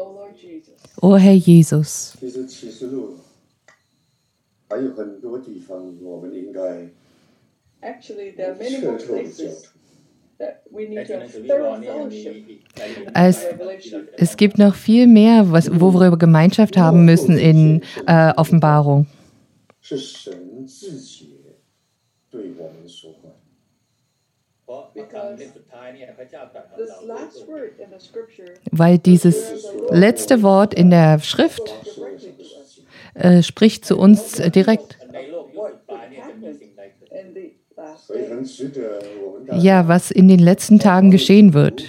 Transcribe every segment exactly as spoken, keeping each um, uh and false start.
O Herr Jesus. Es, es gibt noch viel mehr, was, wo wir Gemeinschaft haben müssen in äh, Offenbarung. Weil dieses letzte Wort in der Schrift äh, spricht zu uns äh, direkt. Ja, was in den letzten Tagen geschehen wird.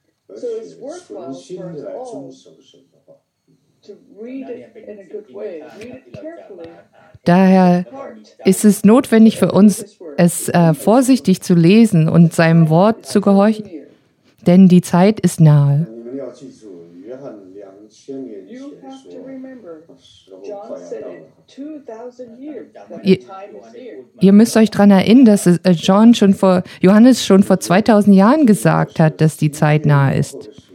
Daher ist es notwendig für uns, es äh, vorsichtig zu lesen und seinem Wort zu gehorchen, denn die Zeit ist nahe. Ihr, ihr müsst euch daran erinnern, dass es John schon vor, Johannes schon vor zweitausend Jahren gesagt hat, dass die Zeit nahe ist.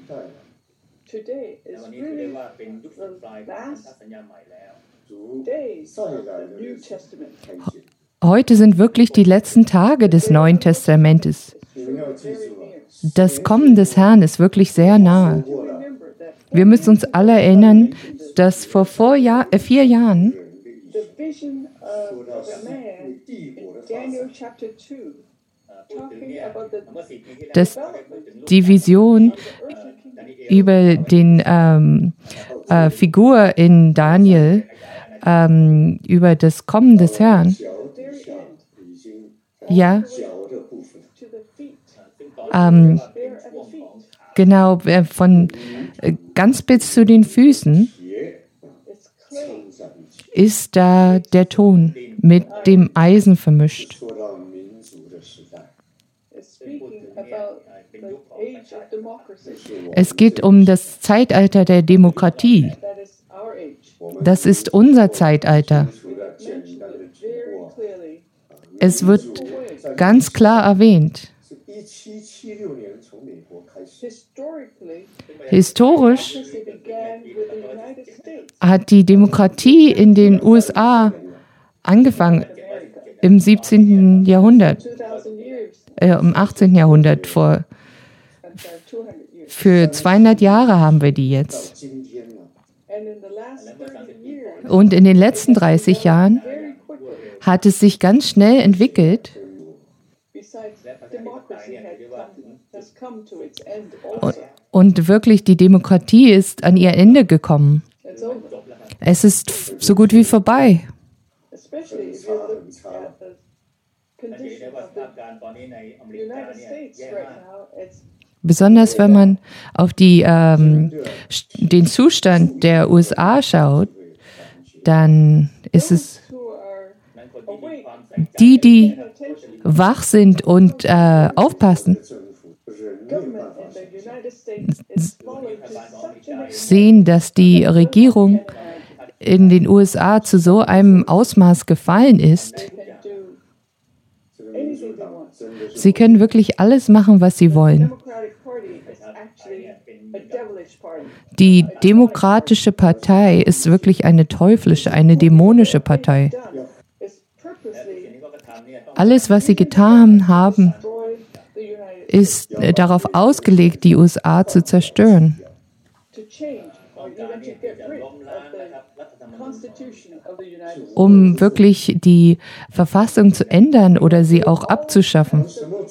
Heute sind wirklich die letzten Tage des Neuen Testamentes. Das Kommen des Herrn ist wirklich sehr nahe. Wir müssen uns alle erinnern, dass vor vier, Jahr, äh, vier Jahren dass die Vision über den ähm, äh, Figur in Daniel ähm, über das Kommen des Herrn, ja, ähm, genau, von äh, ganz bis zu den Füßen ist da der Ton mit dem Eisen vermischt. Es geht um das Zeitalter der Demokratie. Das ist unser Zeitalter. Es wird ganz klar erwähnt. Historisch hat die Demokratie in den U S A angefangen im siebzehnten Jahrhundert, äh, im achtzehnten Jahrhundert. Vor, für zweihundert Jahre haben wir die jetzt. Und in den letzten dreißig Jahren hat es sich ganz schnell entwickelt. Und, und wirklich, die Demokratie ist an ihr Ende gekommen. Es ist so gut wie vorbei. Besonders wenn man auf die, ähm, den Zustand der U S A schaut, dann ist es die, die wach sind und äh, aufpassen, sehen, dass die Regierung in den U S A zu so einem Ausmaß gefallen ist. Sie können wirklich alles machen, was sie wollen. Die Demokratische Partei ist wirklich eine teuflische, eine dämonische Partei. Alles, was sie getan haben, ist darauf ausgelegt, die U S A zu zerstören. Um wirklich die Verfassung zu ändern oder sie auch abzuschaffen.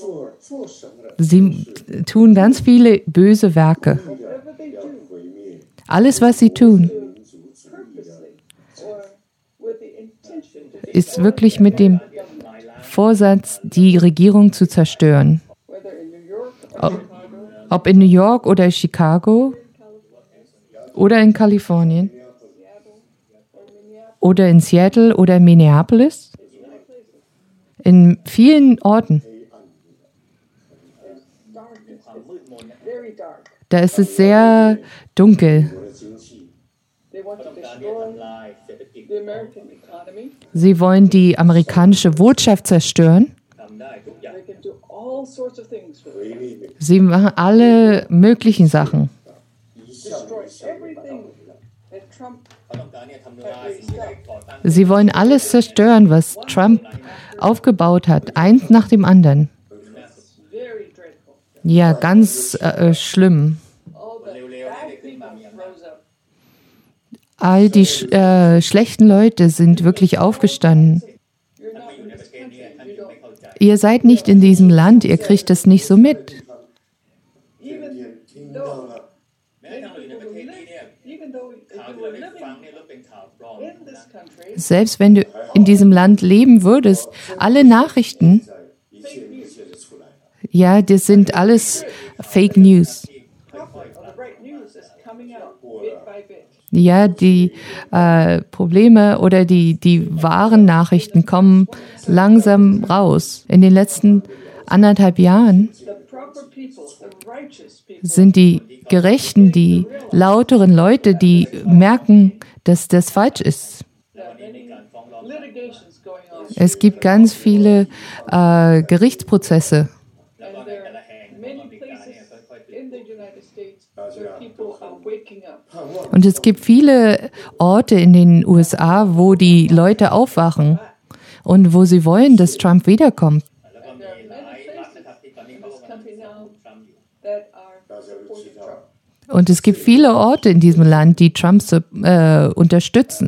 Sie tun ganz viele böse Werke. Alles, was sie tun, ist wirklich mit dem Vorsatz, die Regierung zu zerstören. Ob in New York oder Chicago oder in Kalifornien oder in Seattle oder Minneapolis, in vielen Orten. Da ist es sehr dunkel. Sie wollen die amerikanische Wirtschaft zerstören. Sie machen alle möglichen Sachen. Sie wollen alles zerstören, was Trump aufgebaut hat, eins nach dem anderen. Ja, ganz äh, schlimm. All die sch äh, schlechten Leute sind wirklich aufgestanden. Ihr seid nicht in diesem Land, ihr kriegt es nicht so mit. Selbst wenn du in diesem Land leben würdest, alle Nachrichten, ja, das sind alles Fake News. Ja, die äh, Probleme oder die, die wahren Nachrichten kommen langsam raus. In den letzten anderthalb Jahren sind die Gerechten, die lauteren Leute, die merken, dass das falsch ist. Es gibt ganz viele äh, Gerichtsprozesse. Und es gibt viele Orte in den U S A, wo die Leute aufwachen und wo sie wollen, dass Trump wiederkommt. Und es gibt viele Orte in diesem Land, die Trump äh, unterstützen.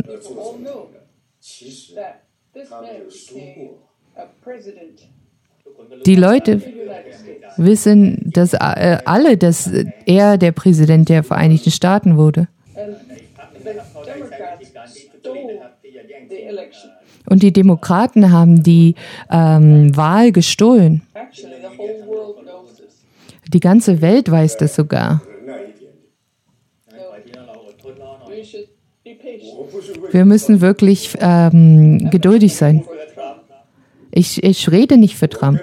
Die Leute wissen, dass äh, alle, dass er der Präsident der Vereinigten Staaten wurde. Und die Demokraten haben die ähm, Wahl gestohlen. Die ganze Welt weiß das sogar. Wir müssen wirklich ähm, geduldig sein. Ich, ich rede nicht für Trump.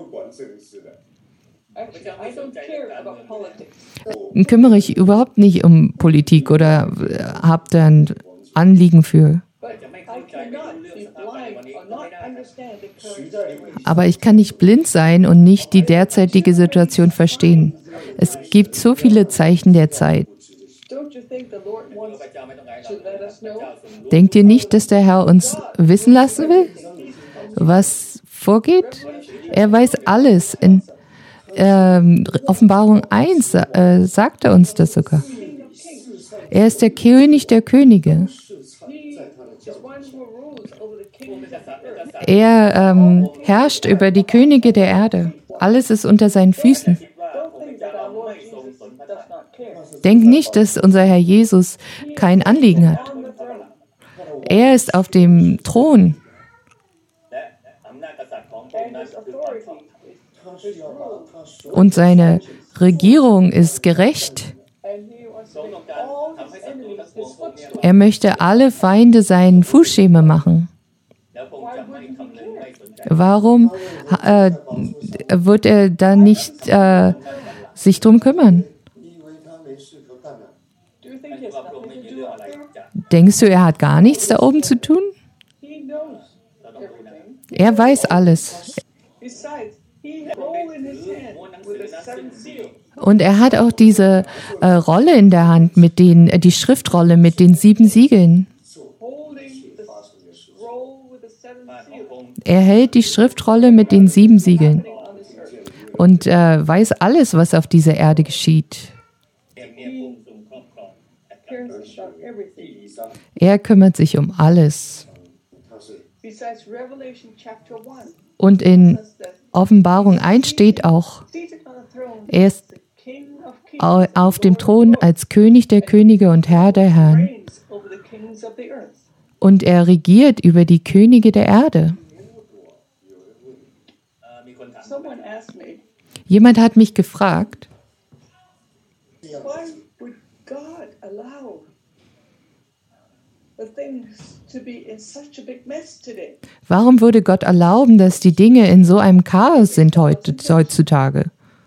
Ich kümmere ich überhaupt nicht um Politik oder habe da ein Anliegen für. Aber ich kann nicht blind sein und nicht die derzeitige Situation verstehen. Es gibt so viele Zeichen der Zeit. Denkt ihr nicht, dass der Herr uns wissen lassen will, was vorgeht? Er weiß alles. In ähm, Offenbarung eins äh, sagt er uns das sogar. Er ist der König der Könige. Er ähm, herrscht über die Könige der Erde. Alles ist unter seinen Füßen. Denk nicht, dass unser Herr Jesus kein Anliegen hat. Er ist auf dem Thron. Und seine Regierung ist gerecht. Er möchte alle Feinde seinen Fußschemel machen. Warum äh, wird er da nicht äh, sich drum kümmern? Denkst du, er hat gar nichts da oben zu tun? Er weiß alles. Und er hat auch diese äh, Rolle in der Hand, mit den, äh, die Schriftrolle mit den sieben Siegeln. Er hält die Schriftrolle mit den sieben Siegeln und äh, weiß alles, was auf dieser Erde geschieht. Er kümmert sich um alles. Und in Offenbarung eins steht auch, er ist auf dem Thron als König der Könige und Herr der Herren. Und er regiert über die Könige der Erde. Jemand hat mich gefragt, warum würde Gott erlauben, dass die Dinge in so einem Chaos sind heutzutage?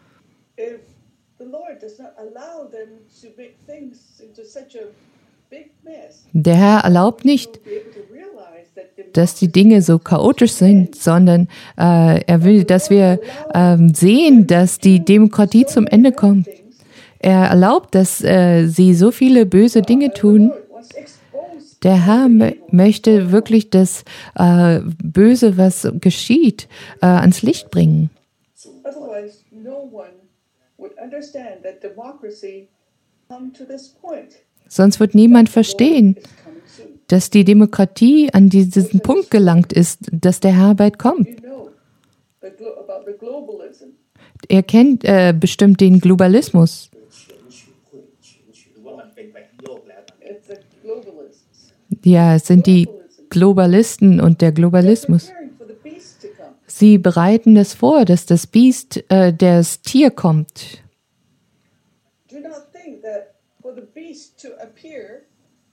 Der Herr erlaubt nicht, dass die Dinge so chaotisch sind, sondern äh, er will, dass wir äh, sehen, dass die Demokratie zum Ende kommt. Er erlaubt, dass äh, sie so viele böse Dinge tun, Der Herr m- möchte wirklich das äh, Böse, was geschieht, äh, ans Licht bringen. Otherwise, no one would understand that democracy come to this point. Sonst wird niemand verstehen, dass die Demokratie an diesen Punkt gelangt ist, dass der Herr bald kommt. You know the glo- about the globalism. Er kennt äh, bestimmt den Globalismus. หรือว่ามันเป็นไปทั้งโลกแล้วตอนนี้ It's the globalists. Ja, es sind die Globalisten und der Globalismus. Preparing for the beast to come. Sie bereiten das vor, dass das Biest, äh, das Tier kommt. Do not think that for the beast to appear,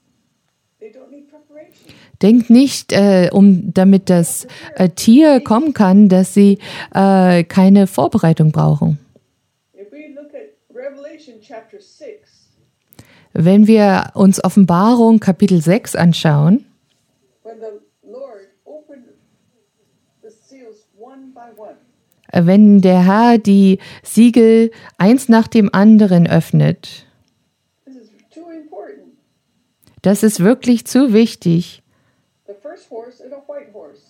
they don't need preparation. Denkt nicht, äh, um damit das äh, Tier kommen kann, dass sie äh, keine Vorbereitung brauchen. If we look at Revelation chapter six, Wenn wir uns Offenbarung Kapitel sechs anschauen, when the Lord opened the seals one by one, äh, wenn der Herr die Siegel eins nach dem anderen öffnet, this is too important. das ist wirklich zu wichtig. The first horse is a white horse.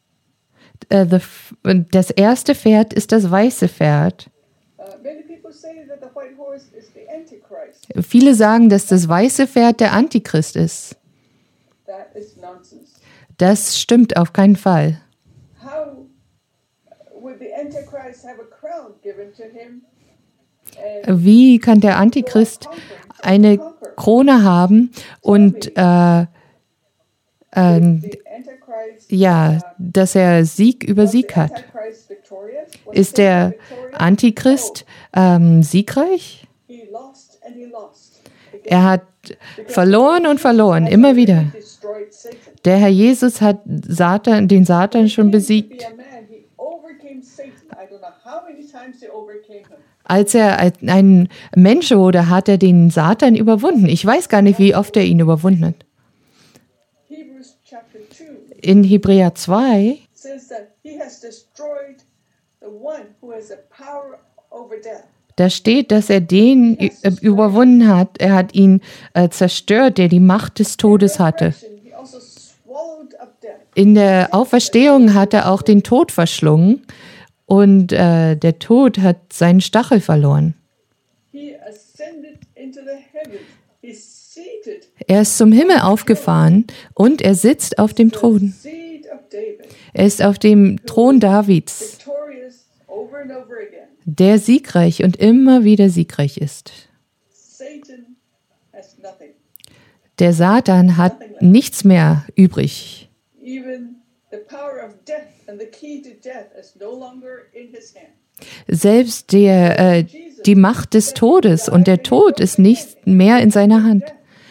Äh, the f- Das erste Pferd ist das weiße Pferd. Uh, many people say that the white horse is the Antichrist. Viele sagen, dass das weiße Pferd der Antichrist ist. That is nonsense. Das stimmt auf keinen Fall. How would the Antichrist have a crown given to him? And Wie kann der Antichrist eine Krone haben und äh, äh, the Antichrist, ja, dass er Sieg über was the Sieg hat? Antichrist victorious? Was Ist Satan der victorious? Antichrist ähm, siegreich? No, he lost and he lost. Er hat verloren und verloren, immer wieder. Destroyed Satan. Der Herr Jesus hat Satan, den Satan schon besiegt. Be a man, he overcame Satan. I don't know how many times he overcame him. Als er als ein Mensch wurde, hat er den Satan überwunden. Ich weiß gar nicht, wie oft er ihn überwunden hat. Hebrews chapter two In Hebräer zwei says that he has destroyed the one who has the power over death. da steht, dass er den ü- äh, überwunden hat. Er hat ihn äh, zerstört, der die Macht des Todes hatte. Resurrection, he also swallowed up death. In der Auferstehung hat er auch den Tod verschlungen und äh, der Tod hat seinen Stachel verloren. He ascended into the heavens. He's seated Er ist zum Himmel aufgefahren und er sitzt auf dem Thron. seat of David, Er ist auf dem Thron Davids, victorious over and over again. der siegreich und immer wieder siegreich ist. Satan has nothing. Der Satan hat nichts mehr übrig. Even the power of death and the key to death is no longer in his hand. Selbst der, äh, die Macht des Todes und der Tod ist nicht mehr in seiner Hand.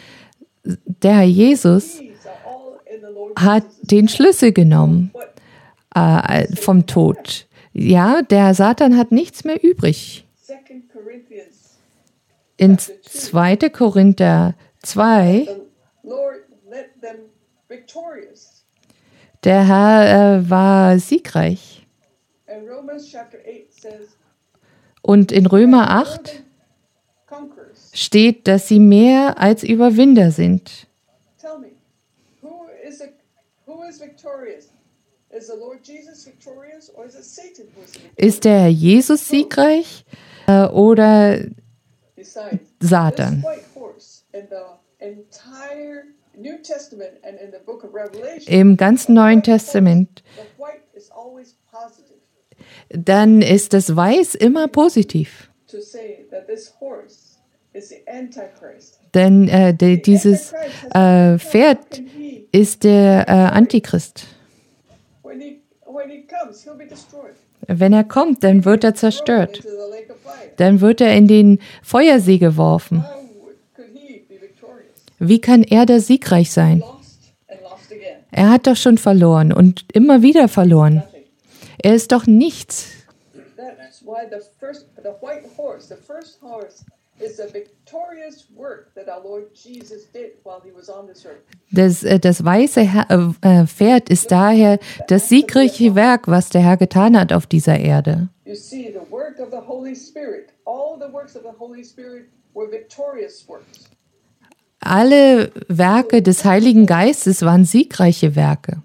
Der Herr Jesus These are all in the Lord hat Jesus' den Schlüssel genommen What äh, vom Tod. Ja, der Satan hat nichts mehr übrig. Second Corinthians, In zweiter Korinther zwei, the Lord led them victorious. der Herr äh, war siegreich. And Romans chapter eight says, Und in Römer more acht than conquerors. steht, dass sie mehr als Überwinder sind. Tell me, who is a, who is victorious? Is the Lord Jesus victorious, or is it Satan who is victorious? Ist der Herr Jesus siegreich äh, oder Besides, Satan? this white horse in the entire New Testament and in the book of Revelation, Im ganzen Neuen Testament, the white is always positive dann ist das Weiß immer positiv. to say that this horse is the Antichrist. Denn äh, de, dieses äh, Pferd ist der äh, Antichrist. When he when he comes, he'll be destroyed. Wenn er kommt, dann wird er Thrown zerstört. into the lake of fire. Dann wird er in den Feuersee geworfen. How would, could he be victorious? Wie kann er da siegreich sein? Lost and lost again. Er hat doch schon verloren und immer wieder verloren. Nothing. Er ist doch nichts. That's why the first, the white horse, the first horse, is a victorious work that our Lord Jesus did while he was on this earth. Das, äh, das weiße Herr, äh, Pferd ist daher das siegreiche Werk, was der Herr getan hat auf dieser Erde. You see, the work of the Holy Spirit, all the works of the Holy Spirit were victorious works. alle Werke des Heiligen Geistes waren siegreiche Werke.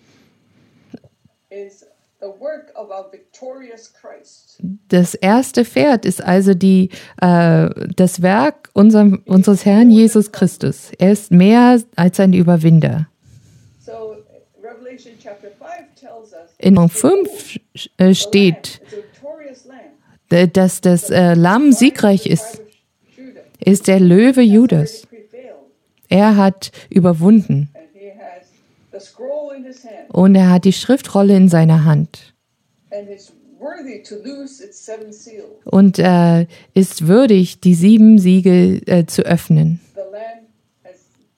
is the work of our victorious Christ. Das erste Pferd ist also die, äh, das Werk unser, unseres Herrn Jesus Christus. Er ist mehr als ein Überwinder. So Revelation chapter five tells us In fünf äh, steht, the victorious Lamb äh, dass das äh, Lamm siegreich ist, Judah ist der Löwe Judas. prevailed, Er hat überwunden and he has the scroll in his hand, und er hat die Schriftrolle in seiner Hand and is worthy to loose its seven seals. und äh, ist würdig, die sieben Siegel äh, zu öffnen. The Lamb has,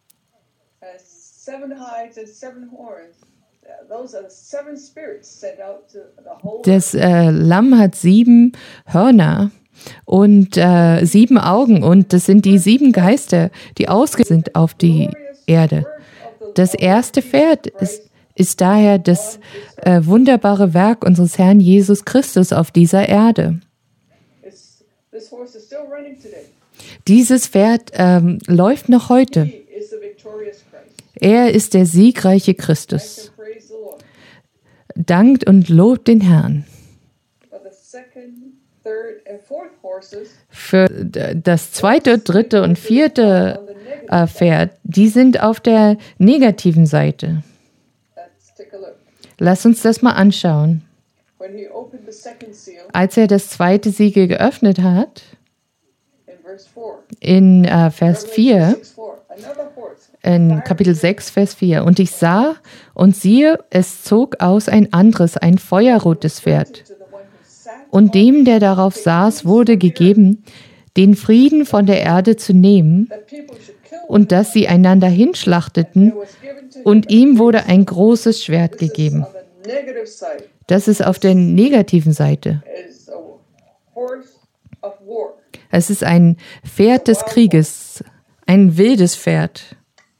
has seven hides and seven horns. Uh, Those are the seven spirits sent out to the whole Das äh, Lamm hat sieben Hörner und äh, sieben Augen und das sind die sieben Geister, die ausgesandt sind auf die Erde. Das erste Pferd ist, ist daher das äh, wunderbare Werk unseres Herrn Jesus Christus auf dieser Erde. It's, this horse is still running today. Dieses Pferd ähm, läuft noch heute. He is the victorious Christ. Er ist der siegreiche Christus. And praise the Lord. Dankt und lobt den Herrn. But the second, third, and fourth horses Für d- das zweite, dritte und vierte on the negative. äh, Pferd, die sind auf der negativen Seite. Let's take a look. Lass uns das mal anschauen. When he opened the second seal Als er das zweite Siegel geöffnet hat, in verse four, in äh, Vers Revelation vier, six four, another horse, in Kapitel sechs, Vers vier, und ich sah und siehe, es zog aus ein anderes, ein feuerrotes Pferd. to the one who sat Und dem, der darauf saß, wurde gegeben, den Frieden von der Erde zu nehmen that people should kill him. und dass sie einander hinschlachteten, It was given to him. und ihm wurde ein großes Schwert gegeben. On the negative side Das ist auf der negativen Seite. is a horse of war. Es ist ein Pferd des Krieges, ein wildes Pferd.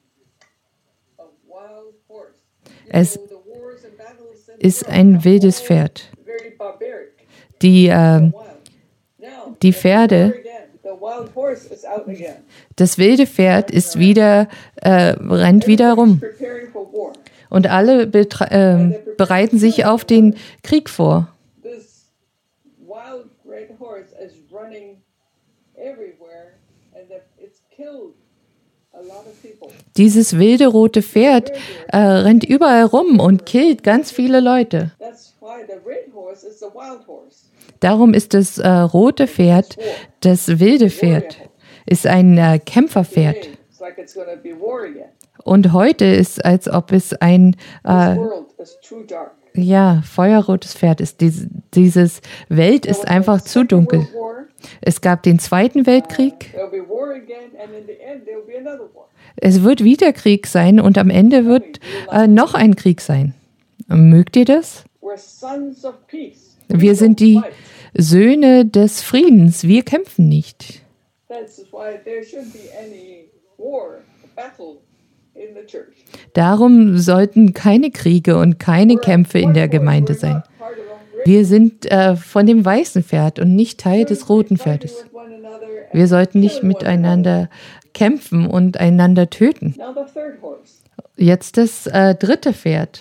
A wild horse. Es So the wars and battles in the ist world ein are wildes all Pferd. very barbaric, Die, äh, wild. Now, die Pferde, here again, the wild horse is out again. das wilde Pferd ist wieder, äh, rennt wieder rum. Preparing for war. Und alle betra- äh, bereiten sich auf den Krieg vor. This wild red horse is running everywhere, and that it's killed a lot of people. Dieses wilde rote Pferd äh, rennt überall rum und killt ganz viele Leute. That's why the red horse is the wild horse. Darum ist das äh, rote Pferd das wilde Pferd, ist ein äh, Kämpferpferd. Today, it's like it's going to be war again. Und heute ist, als ob es ein This äh, world is too dark. ja, feuerrotes Pferd ist. Dies, dieses Welt ist einfach zu dunkel. World War, Es gab den Zweiten Weltkrieg. there'll be war again, and in the end, there'll be another war. Es wird wieder Krieg sein und am Ende wird äh, noch ein Krieg sein. Mögt ihr das? We're sons of peace. Wir sind die Fight. Söhne des Friedens. Wir kämpfen nicht. That's why there shouldn't be any war, battle in the church. Darum sollten keine Kriege und keine Kämpfe in der Gemeinde sein. Wir sind äh, von dem weißen Pferd und nicht Teil des roten Pferdes. Wir sollten nicht miteinander kämpfen und einander töten. Now the third horse. Jetzt das äh, dritte Pferd.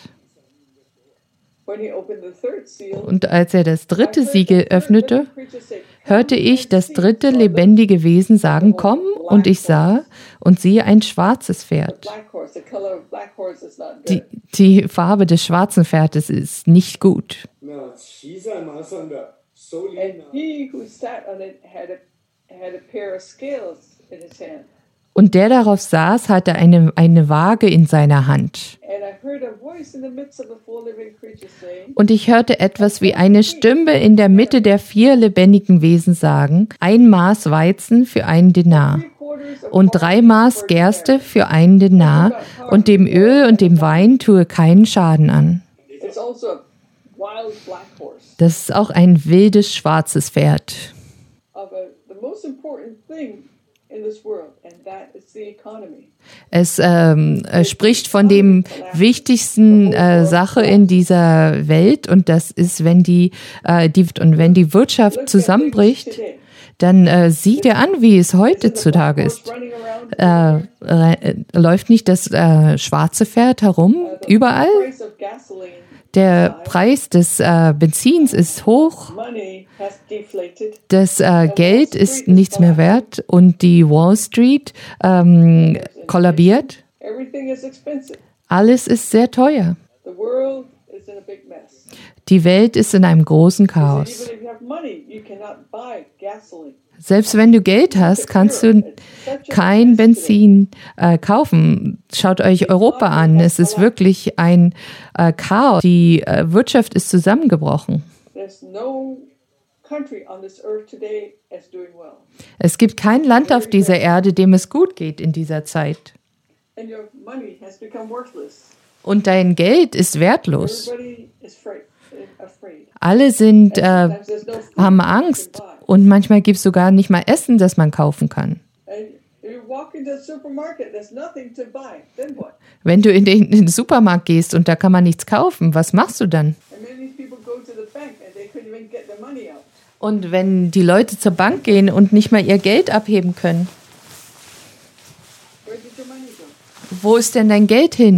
When he opened the third seal, Und als er das dritte Siegel öffnete, hörte ich das dritte lebendige Wesen sagen, komm, und ich sah und siehe ein schwarzes Pferd. black horse. The color of black horse is not Die, good. die Farbe des schwarzen Pferdes ist nicht gut. 那骑在马上的手里 And 拿 he who sat on it had a had a pair of scales in his hand. Und der darauf saß, hatte eine, eine Waage in seiner Hand. And I heard a voice in the midst of the four living creatures saying, Und ich hörte etwas wie eine Stimme in der Mitte der vier lebendigen Wesen sagen, ein Maß Weizen für einen Denar three quarters of und drei Maß Gerste für einen Denar und dem Öl und dem Wein tue keinen Schaden an. It's also a wild black horse. Das ist auch ein wildes schwarzes Pferd. Of a, the most important thing in this world, and that is the economy. Es ähm, äh, spricht von dem wichtigsten äh, Sache in dieser Welt und das ist, wenn die, äh, die und wenn die Wirtschaft zusammenbricht, dann äh, sieh dir an, wie es heutzutage ist. Running around Äh, äh, läuft nicht das äh, schwarze Pferd herum überall? Der Preis des äh, Benzins ist hoch, das äh, Geld ist nichts mehr wert und die Wall Street ähm, kollabiert. Alles ist sehr teuer. Die Welt ist in einem großen Chaos. Selbst wenn du Geld hast, kannst du kein Benzin äh, kaufen. Schaut euch Europa an. Es ist wirklich ein äh, Chaos. Die äh, Wirtschaft ist zusammengebrochen. Es gibt kein Land auf dieser Erde, dem es gut geht in dieser Zeit. Und dein Geld ist wertlos. Alle sind, äh, haben Angst und manchmal gibt es sogar nicht mal Essen, das man kaufen kann. Wenn du in den, in den Supermarkt gehst und da kann man nichts kaufen, was machst du dann? Und wenn die Leute zur Bank gehen und nicht mal ihr Geld abheben können, wo ist denn dein Geld hin?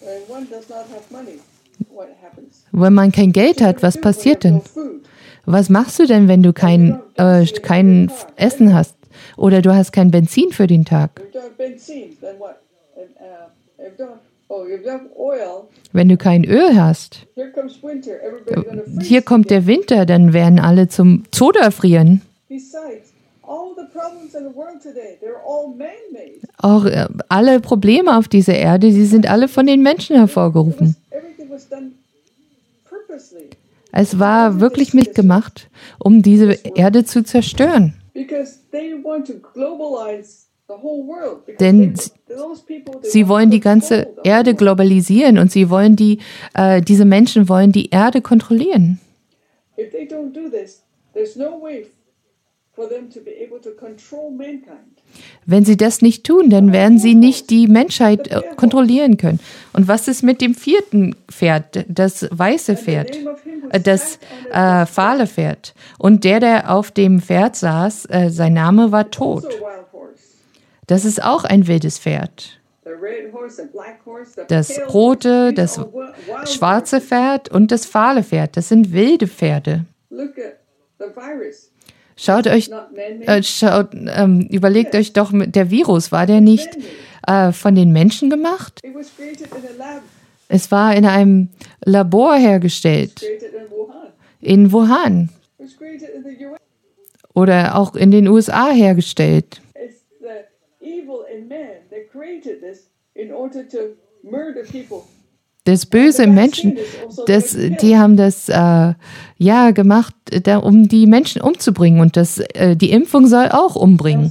Wenn man kein Geld hat, was passiert denn? Was machst du denn, wenn du kein, äh, kein Essen hast? Oder du hast kein Benzin für den Tag? Wenn du kein Öl hast, hier kommt der Winter, dann werden alle zum Tode erfrieren. Auch äh, alle Probleme auf dieser Erde, die sind alle von den Menschen hervorgerufen. Es war wirklich mitgemacht, um diese Erde zu zerstören. Denn sie wollen die ganze Erde globalisieren und sie wollen die, äh, diese Menschen wollen die Erde kontrollieren. Wenn sie das nicht tun, dann werden sie nicht die Menschheit äh, kontrollieren können. Und was ist mit dem vierten Pferd, das weiße Pferd, äh, das äh, fahle Pferd? Und der, der auf dem Pferd saß, äh, sein Name war Tod. Das ist auch ein wildes Pferd. Das rote, das schwarze Pferd und das fahle Pferd, das sind wilde Pferde. Schaut euch, äh, schaut, ähm, überlegt euch doch, der Virus, war der nicht äh, von den Menschen gemacht? Es war in einem Labor hergestellt, in Wuhan oder auch in den U S A hergestellt. Das Böse im Menschen, das, die haben das äh, ja gemacht, da, um die Menschen umzubringen. Und das, äh, die Impfung soll auch umbringen.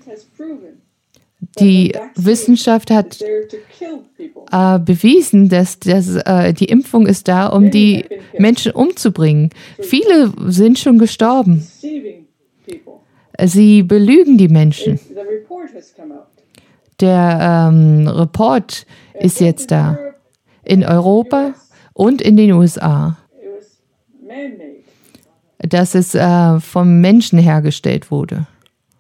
Die Wissenschaft hat äh, bewiesen, dass das, äh, die Impfung ist da, um die Menschen umzubringen. Viele sind schon gestorben. Sie belügen die Menschen. Der ähm, Report ist jetzt da. In Europa und in den U S A. Dass es äh, vom Menschen hergestellt wurde.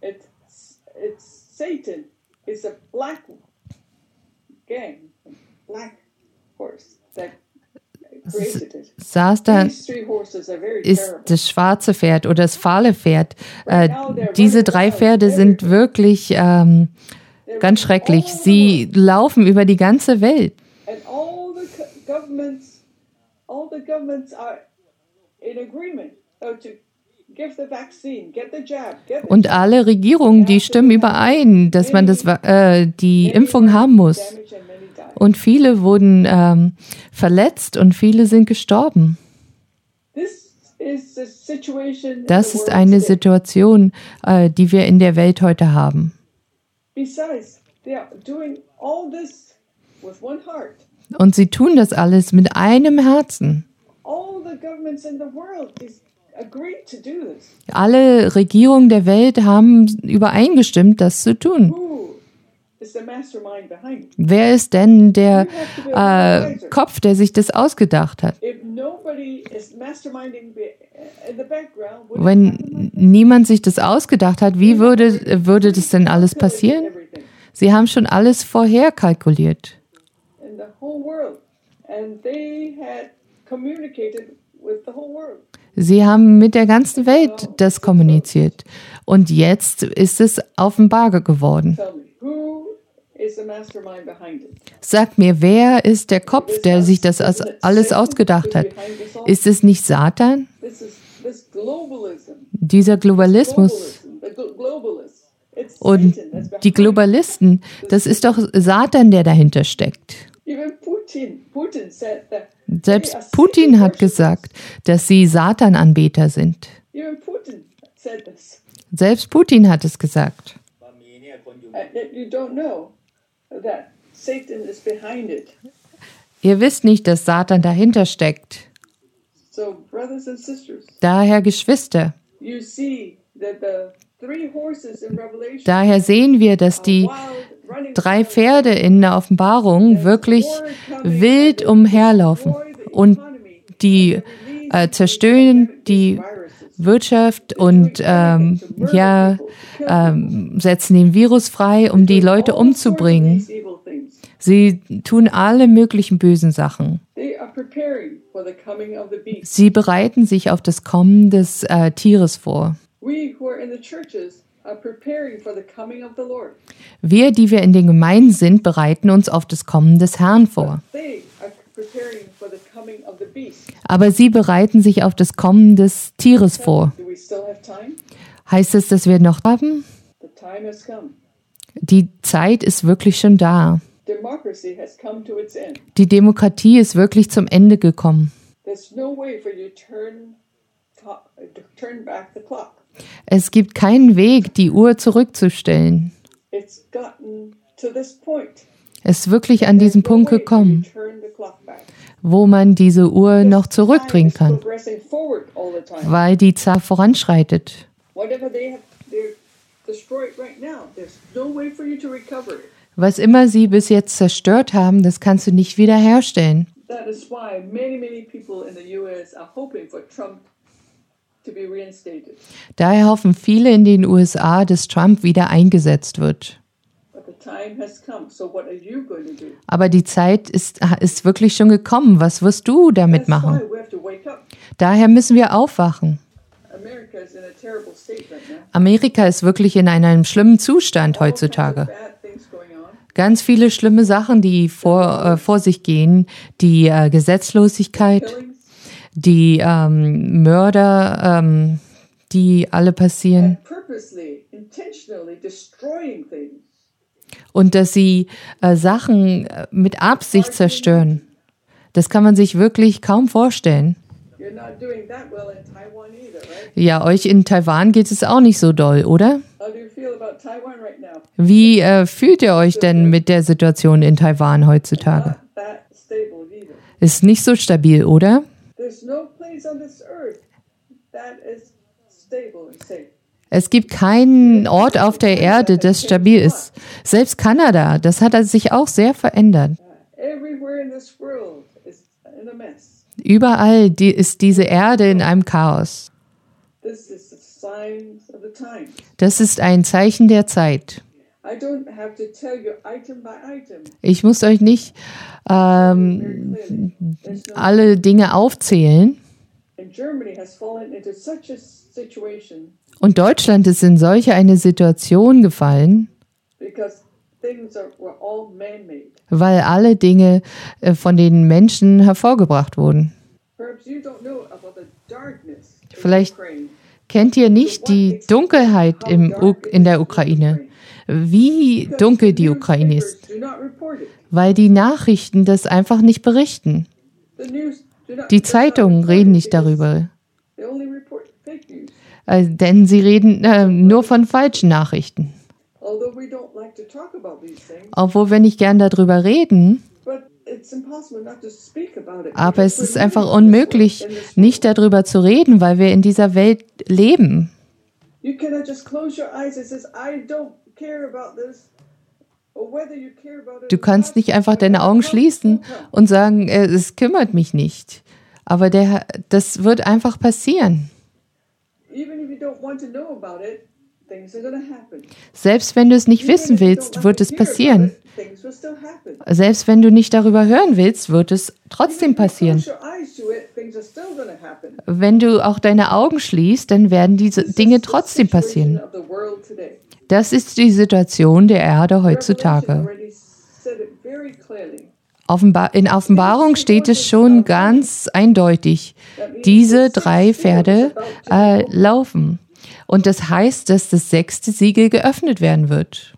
Saß da, ist das schwarze Pferd oder das fahle Pferd. Äh, diese drei Pferde sind wirklich ähm, ganz schrecklich. Sie laufen über die ganze Welt. Governments, all the governments are in agreement to give the vaccine, get the jab, get the Und alle Regierungen, die stimmen überein, dass man das, äh, die Impfung haben muss. Und viele wurden ähm, verletzt und viele sind gestorben. Das ist eine Situation, äh, die wir in der Welt heute haben. Und sie tun das alles mit einem Herzen. Alle Regierungen der Welt haben übereingestimmt, das zu tun. Wer ist denn der äh, Kopf, der sich das ausgedacht hat? Wenn niemand sich das ausgedacht hat, wie würde, würde das denn alles passieren? Sie haben schon alles vorher kalkuliert. in the whole world, and they had communicated with the whole world. Sie haben mit der ganzen Welt das kommuniziert. Und jetzt ist es offenbar geworden. Tell me, who is the mastermind behind it? Sag mir, wer ist der Kopf, der sich das alles ausgedacht hat? Ist es nicht Satan? This is this globalism. Dieser Globalismus Globalism, the glo- globalists. It's und Satan that's behind die Globalisten, das ist doch Satan, der dahinter steckt. it. Even Putin, Putin said that. Selbst they are Putin Satan hat worshippers. gesagt, dass sie Satan-Anbeter sind. Even Putin said this. Selbst Putin hat es gesagt. ว่ามีเนี่ยคนอยู่ And yet you don't know that Satan is behind it. Ihr wisst nicht, dass Satan dahinter steckt. So, brothers and sisters, Daher, Geschwister, you see that the three horses in Revelation daher sehen wir, dass die wild, running drei Pferde in der Offenbarung wirklich wild umherlaufen und die äh, zerstören die Wirtschaft und ähm, ja, ähm, setzen den Virus frei, um die Leute umzubringen. Sie tun alle möglichen bösen Sachen. They are preparing for the coming of the beast. Sie bereiten sich auf das Kommen des äh, Tieres vor. We who are in the churches are preparing for the coming of the Lord. Wir, die wir in den Gemeinden sind, bereiten uns auf das Kommen des Herrn vor. They are preparing for the coming of the beast. Aber sie bereiten sich auf das Kommen des Tieres vor. Do we still have time? Heißt es, dass wir noch haben? The time has come. Die Zeit ist wirklich schon da. Democracy has come to its end. Die Demokratie ist wirklich zum Ende gekommen. There's no way for you to turn, to- turn back the clock. Es gibt keinen Weg, die Uhr zurückzustellen. It's gotten to this point. Es ist wirklich an diesen There's no Punkt way for you gekommen, to turn the clock back. wo man diese Uhr noch Time zurückdrehen is kann, progressing forward all the time. weil die Zeit voranschreitet. Whatever they have, they're destroyed right now. There's no way for you to recover it. Was immer sie bis jetzt zerstört haben, das kannst du nicht wiederherstellen. That is why many, many people in the U S are hoping for Trump to be reinstated. Daher hoffen viele in den U S A, dass Trump wieder eingesetzt wird. But the time has come. So what are you going to do? Aber die Zeit ist, ist wirklich schon gekommen. Was wirst du damit That's machen? why we have to wake up. Daher müssen wir aufwachen. America is in a terrible state right now. Amerika ist wirklich in einem schlimmen Zustand heutzutage. All kinds of bad things going on. Ganz viele schlimme Sachen, die vor, äh, vor sich gehen. Die äh, Gesetzlosigkeit, Killings die ähm, Mörder, ähm, die alle passieren. and purposely, intentionally destroying things. Und dass sie äh, Sachen äh, mit Absicht zerstören. Das kann man sich wirklich kaum vorstellen. You're not doing that well in Taiwan either, right? Ja, euch in Taiwan geht es auch nicht so doll, oder? How do you feel about Taiwan right now? Wie äh, fühlt ihr euch denn mit der Situation in Taiwan heutzutage? Not that stable either. Ist nicht so stabil, oder? There's no place on this earth that is stable and safe. Es gibt keinen Ort auf der Erde, das stabil ist. Selbst Kanada, das hat sich auch sehr verändert. Everywhere in this world is in a mess. Überall die, ist diese Erde in einem Chaos. This is the signs of the times. Das ist ein Zeichen der Zeit. I don't have to tell you item by item. Ich muss euch nicht ähm, Clearly, there's no, alle Dinge aufzählen. and Germany has fallen into such a situation Und Deutschland ist in solche eine Situation gefallen, because things are, were all man-made. weil alle Dinge äh, von den Menschen hervorgebracht wurden. Perhaps you don't know about the darkness in Vielleicht Ukraine. Kennt ihr nicht die Dunkelheit im, U- in der Ukraine? Wie Because dunkel the die Ukraine ist? newspapers do not report it. Weil die Nachrichten das einfach nicht berichten. The news do not, Die does not Zeitungen report reden it nicht because darüber, They only report fake news. äh, denn sie reden äh, nur von falschen Nachrichten. Although we don't like to talk about these things, Obwohl wir nicht gern darüber reden, but it's impossible not to speak about it. aber es because ist we're einfach living in this unmöglich, world, in this nicht world. darüber zu reden, weil wir in dieser Welt leben. You cannot just close your eyes and says, I don't care about this. Or whether you care about it Du or kannst not, nicht einfach but deine it Augen will schließen come. und sagen, äh, es kümmert mich nicht. Aber der, das wird einfach passieren. Even if you don't want to know about it, things are going to happen. Selbst wenn du es nicht wissen willst, wird es passieren. Things will still happen. Selbst wenn du nicht darüber hören willst, wird es trotzdem passieren. Close your eyes to it, things are still going to happen. Wenn du auch deine Augen schließt, dann werden diese Dinge trotzdem passieren. Of the world today. Das ist die Situation der Erde Revelation heutzutage. already said it very clearly. Offenbar, in Offenbarung steht es schon ganz eindeutig, diese drei Pferde äh, laufen. Und das heißt, dass das sechste Siegel geöffnet werden wird.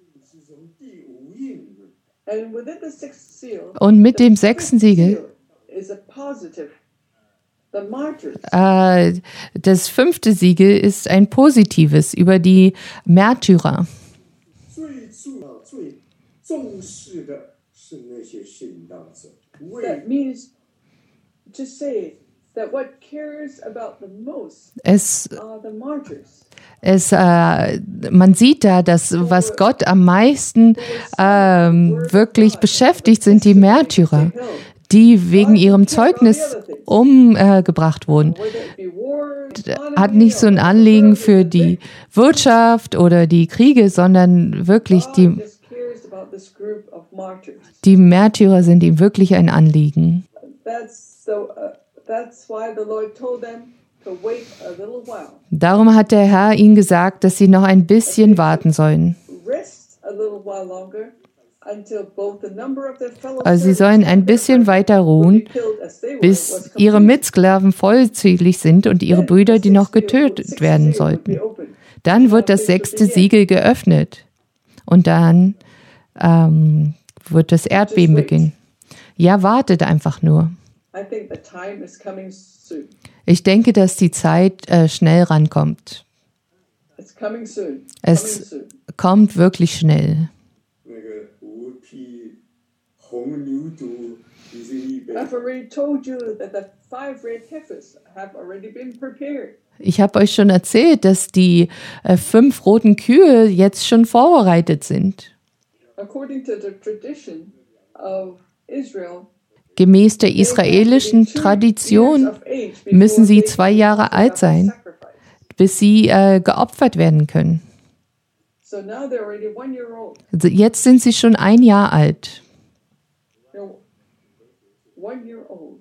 And within the sixth seal, Und mit dem the sechsten fifth Siegel, seal is a positive. The martyrs. äh, das fünfte Siegel ist ein positives über die Märtyrer. 最重要、最重视的是那些信当者，为 That means to say that what cares about the most Es, are the martyrs. es, äh, man sieht da, dass was Gott am meisten ähm, wirklich beschäftigt, sind die Märtyrer, die wegen ihrem Zeugnis umgebracht wurden. Whether it be war, Hat nicht so ein Anliegen für die Wirtschaft oder die Kriege, sondern wirklich God die, just cares about this group of martyrs. die Märtyrer sind ihm wirklich ein Anliegen. That's so. Uh, that's why the Lord told them to wait a little while, Darum hat der Herr ihnen gesagt, dass sie noch ein bisschen warten sollen. rest a little while longer, until both the number of their fellow Also sie sollen ein bisschen weiter ruhen, bis ihre Mitsklaven vollzählig sind und ihre Brüder, die noch getötet werden sollten. Dann wird das sechste Siegel geöffnet und dann ähm, wird das Erdbeben beginnen. Ja, wartet einfach nur. I think the time is coming soon. Ich denke, dass die Zeit äh, schnell rankommt. It's coming soon. Es coming soon. kommt wirklich schnell. 那个五匹红牛犊已经预备。 I've already told you that the five red heifers have already been prepared. Ich habe euch schon erzählt, dass die äh, fünf roten Kühe jetzt schon vorbereitet sind. According to the tradition of Israel, Gemäß der israelischen Tradition müssen sie zwei Jahre alt sein, bis sie äh, geopfert werden können. So now they're already one year old. Also jetzt sind sie schon ein Jahr alt. They're one year old.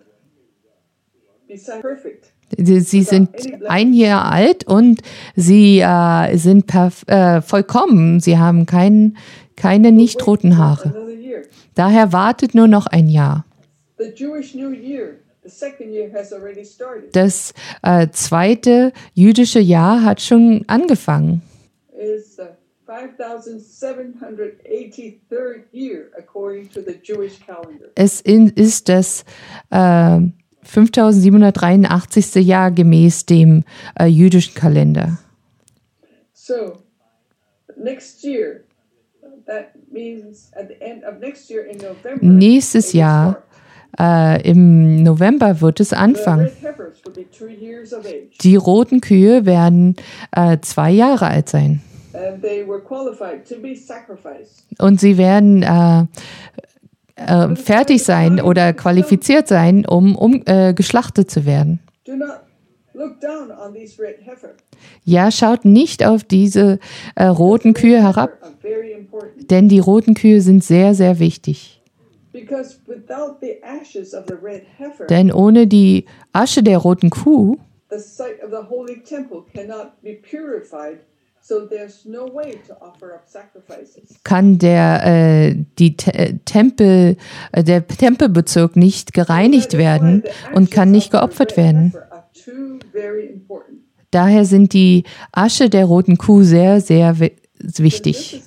Besides perfect. Sie, sie sind ein Jahr alt und sie äh, sind perf- äh, vollkommen. Sie haben kein, keine nicht roten Haare. Another year. Daher wartet nur noch ein Jahr. The Jewish New Year, the second year has already started. Das äh, zweite jüdische Jahr hat schon angefangen. Is the five thousand seven hundred eighty-third year according to the Jewish calendar. Es in, ist das äh, fünftausendsiebenhundertdreiundachtzigste Jahr gemäß dem äh, jüdischen Kalender. So next year, that means at the end of next year in November. Nächstes it will Jahr, start. äh, im November wird es The anfangen. red heifers will be two years of age, Die roten Kühe werden äh, zwei Jahre alt sein. and they were qualified to be sacrificed. Und sie werden äh, äh, fertig sein oder qualifiziert sein, um, um äh, geschlachtet zu werden. Do not look down on these red heifer. Ja, schaut nicht auf diese äh, roten Kühe herab, Are very important denn die roten Kühe sind sehr, sehr wichtig. because without the ashes of the red heifer, Denn ohne die Asche der roten Kuh the site of the holy temple cannot be purified. So there's no way to offer up sacrifices. kann der, äh, die Te- äh, Tempel, äh, der Tempelbezirk nicht gereinigt werden und kann nicht geopfert werden. Daher sind die Asche der roten Kuh sehr, sehr wi- wichtig.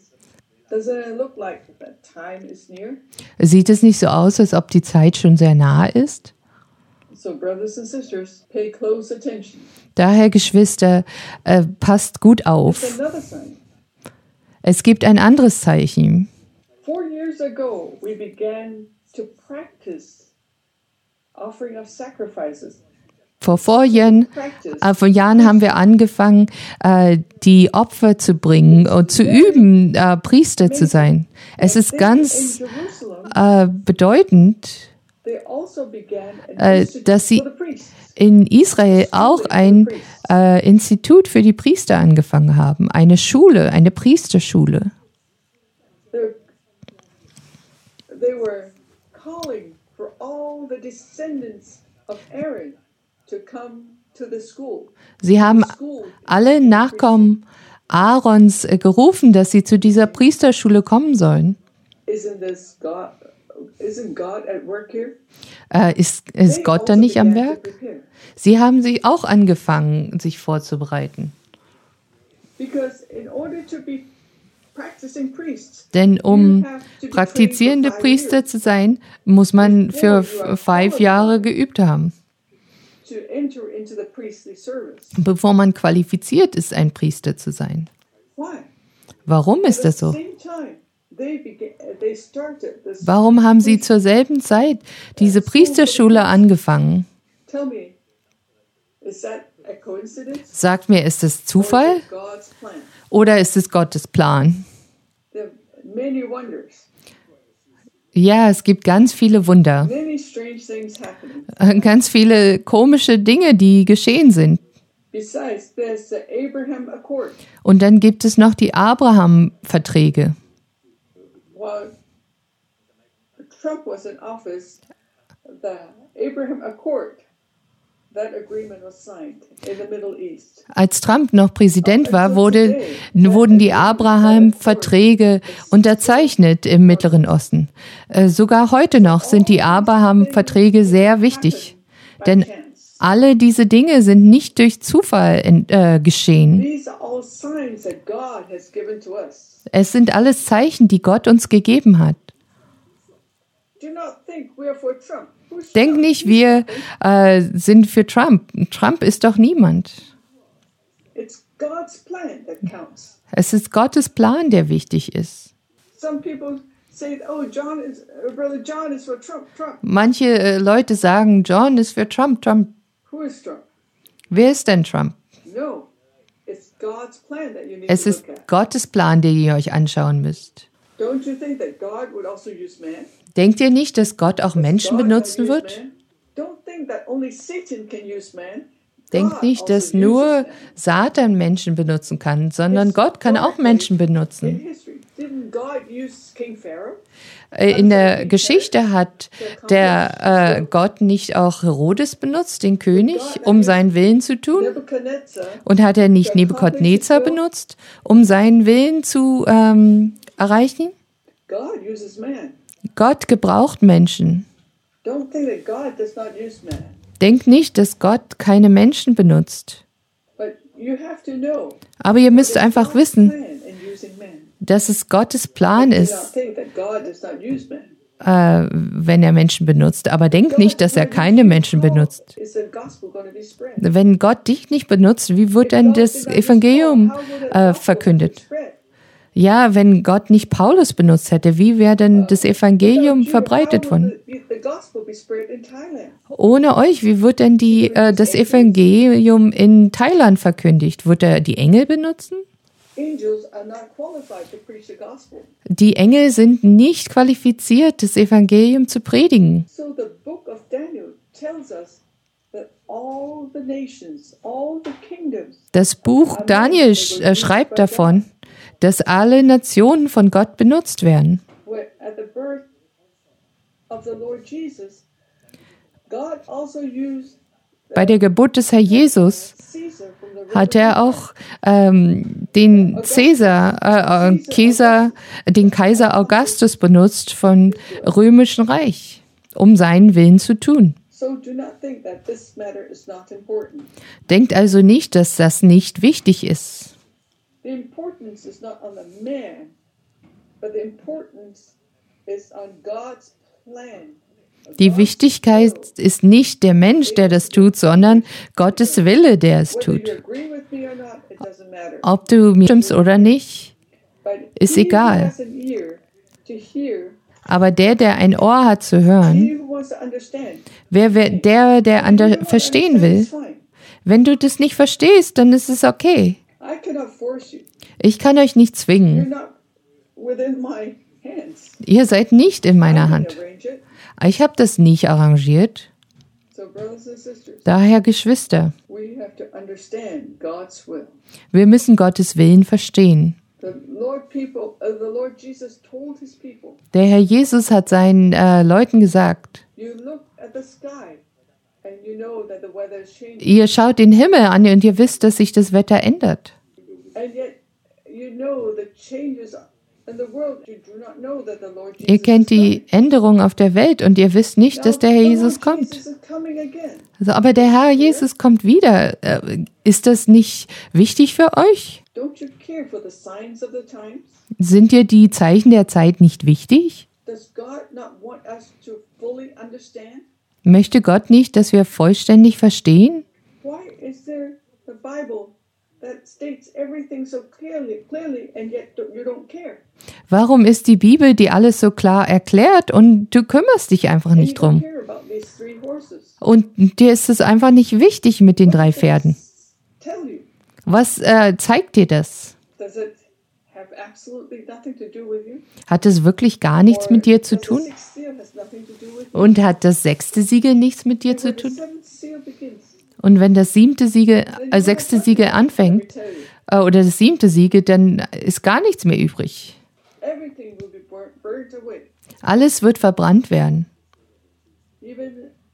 Sieht es nicht so aus, als ob die Zeit schon sehr nah ist? So brothers and sisters, pay close attention. Daher, Geschwister, äh, passt gut It's auf. another sign. Es gibt ein anderes Zeichen. Four years ago, we began to practice offering of sacrifices. Vor vor Jahren, Practice. äh, vor Jahren haben wir angefangen, äh, die Opfer zu bringen und zu üben, äh, Priester zu sein. Es ist Then ganz in Jerusalem, äh, bedeutend, they also began äh, an institute dass sie for the priests. in Israel auch ein äh, Institut für die Priester angefangen haben, eine Schule, eine Priesterschule. They're- They were calling for all the descendants of Aaron to come to the school. Sie haben School alle Nachkommen Aarons äh, gerufen, dass sie zu dieser Priesterschule kommen sollen. isn't this God? Isn't God at work here? Äh, ist, ist They Gott da also nicht am began to Werk? prepare. Sie haben sich auch angefangen, sich vorzubereiten. Because in order to be practicing priests, Denn um you have to be praktizierende trained for five Priester years zu sein, muss man für f- fünf Jahre geübt haben, to enter into the priestly service. bevor man qualifiziert ist, ein Priester zu sein. Why? Warum ist das At so? the same time, they began, they started this. Warum haben Sie zur selben Zeit diese Priesterschule angefangen? Tell me, is that a coincidence Sagt mir, ist es or Zufall is it God's plan? oder ist es Gottes Plan? There are many wonders, Ja, es gibt ganz viele Wunder, many strange things happening. äh, ganz viele komische Dinge, die geschehen sind. Besides, there's the Abraham Accord. Und dann gibt es noch die Abraham-Verträge. While Trump was in office, the Abraham Accord, that agreement was signed in the Middle East. Als Trump noch Präsident war, wurde, wurden die Abraham-Verträge unterzeichnet im Mittleren Osten. Äh, sogar heute noch sind die Abraham-Verträge sehr wichtig. Denn alle diese Dinge sind nicht durch Zufall in, äh, geschehen. These are all signs that God has given to us. Es sind alles Zeichen, die Gott uns gegeben hat. Do not think we are for Trump. Who's Denk Trump? nicht, wir äh, sind für Trump. Trump ist doch niemand. It's God's plan that counts. Es ist Gottes Plan, der wichtig ist. Some people say, "Oh, John is uh, Brother John is for Trump." Trump. Manche äh, Leute sagen, John ist für Trump. Trump. Who is Trump? Wer ist denn Trump? No, it's God's plan that you need Es to ist look at. Gottes Plan, den ihr euch anschauen müsst. Don't you think that God would also use man? Denkt ihr nicht, dass Gott auch Menschen God benutzen can use wird? man. Don't think that only Satan can use man. Denkt God nicht, also dass uses nur man. Satan Menschen benutzen kann, sondern Gott kann auch Menschen In benutzen. history, didn't God use King Pharaoh? Äh, In der Geschichte hat der äh, Gott nicht auch Herodes benutzt, den König, um seinen Willen zu tun? Nebuchadnezzar, Und hat er nicht Nebukadnezar benutzt, um seinen Willen zu ähm, erreichen? God uses man. Gott gebraucht Menschen. Don't think that God does not use man. Denkt nicht, dass Gott keine Menschen benutzt. But you have to know Aber ihr müsst it's einfach God's wissen, plan in using man. dass es Gottes Plan Do not ist, think that God does not use man. äh, wenn er Menschen benutzt. Aber denkt nicht, dass er keine Menschen benutzt. Is the gospel going to be spread? Wenn Gott dich nicht benutzt, wie wird dann das Evangelium äh, verkündet? Ja, wenn Gott nicht Paulus benutzt hätte, wie wäre denn das Evangelium verbreitet worden? Ohne euch, wie wird denn die, äh, das Evangelium in Thailand verkündigt? Wird er die Engel benutzen? Die Engel sind nicht qualifiziert, das Evangelium zu predigen. Das Buch Daniel sch äh, schreibt davon, dass alle Nationen von Gott benutzt werden. Bei der Geburt des Herrn Jesus hat er auch ähm, den Caesar, äh, Caesar, den Kaiser Augustus benutzt vom Römischen Reich, um seinen Willen zu tun. Denkt also nicht, dass das nicht wichtig ist. Die Wichtigkeit ist nicht der Mensch, der das tut, sondern Gottes Wille, der es tut. Ob du mir stimmst oder nicht, ist egal. Aber der, der ein Ohr hat zu hören, wer, wer, der, der ander, verstehen will, wenn du das nicht verstehst, dann ist es okay. Ich kann euch nicht zwingen. Ihr seid nicht in meiner Hand. Ich habe das nicht arrangiert. brothers and sisters, Daher, Geschwister, we have to understand God's will. wir müssen Gottes Willen verstehen. The Lord people, uh, the Lord Jesus told his people, Der Herr Jesus hat seinen äh, Leuten gesagt, you look at the sky and you know that the weather is changing. ihr schaut den Himmel an und ihr wisst, dass sich das Wetter ändert. And yet you know the changes in the world. You do not know that the Lord Jesus Ihr kennt is die Änderungen auf der Welt und ihr wisst nicht, coming. dass der Now, Herr the Jesus Lord kommt. Jesus is coming again. Also, aber der Herr Jesus kommt wieder. Äh, Ist das nicht wichtig für euch? Don't you care for the signs of the times? Sind dir die Zeichen der Zeit nicht wichtig? Does God not want us to fully understand? Möchte Gott nicht, dass wir vollständig verstehen? Why is there the Bible that states everything so clearly, clearly, and yet you don't care? Warum ist die Bibel, die alles so klar erklärt und du kümmerst dich einfach And you nicht don't drum? care about these three horses. Und dir ist es einfach nicht wichtig mit den drei What does Pferden. it tell you? Was äh, zeigt dir das? Does it have absolutely nothing to do with you? Hat es wirklich gar nichts mit dir zu does the tun? sixth seal has nothing to do with you? Und hat das sechste Siegel nichts mit dir And zu when the tun? seventh seal begins, Und wenn das siebte Siegel, then you äh, have sechste nothing Siegel left, let me anfängt tell you. äh, oder das siebte Siegel, dann ist gar nichts mehr übrig. Everything will be burnt, burnt away. Alles wird verbrannt werden. Even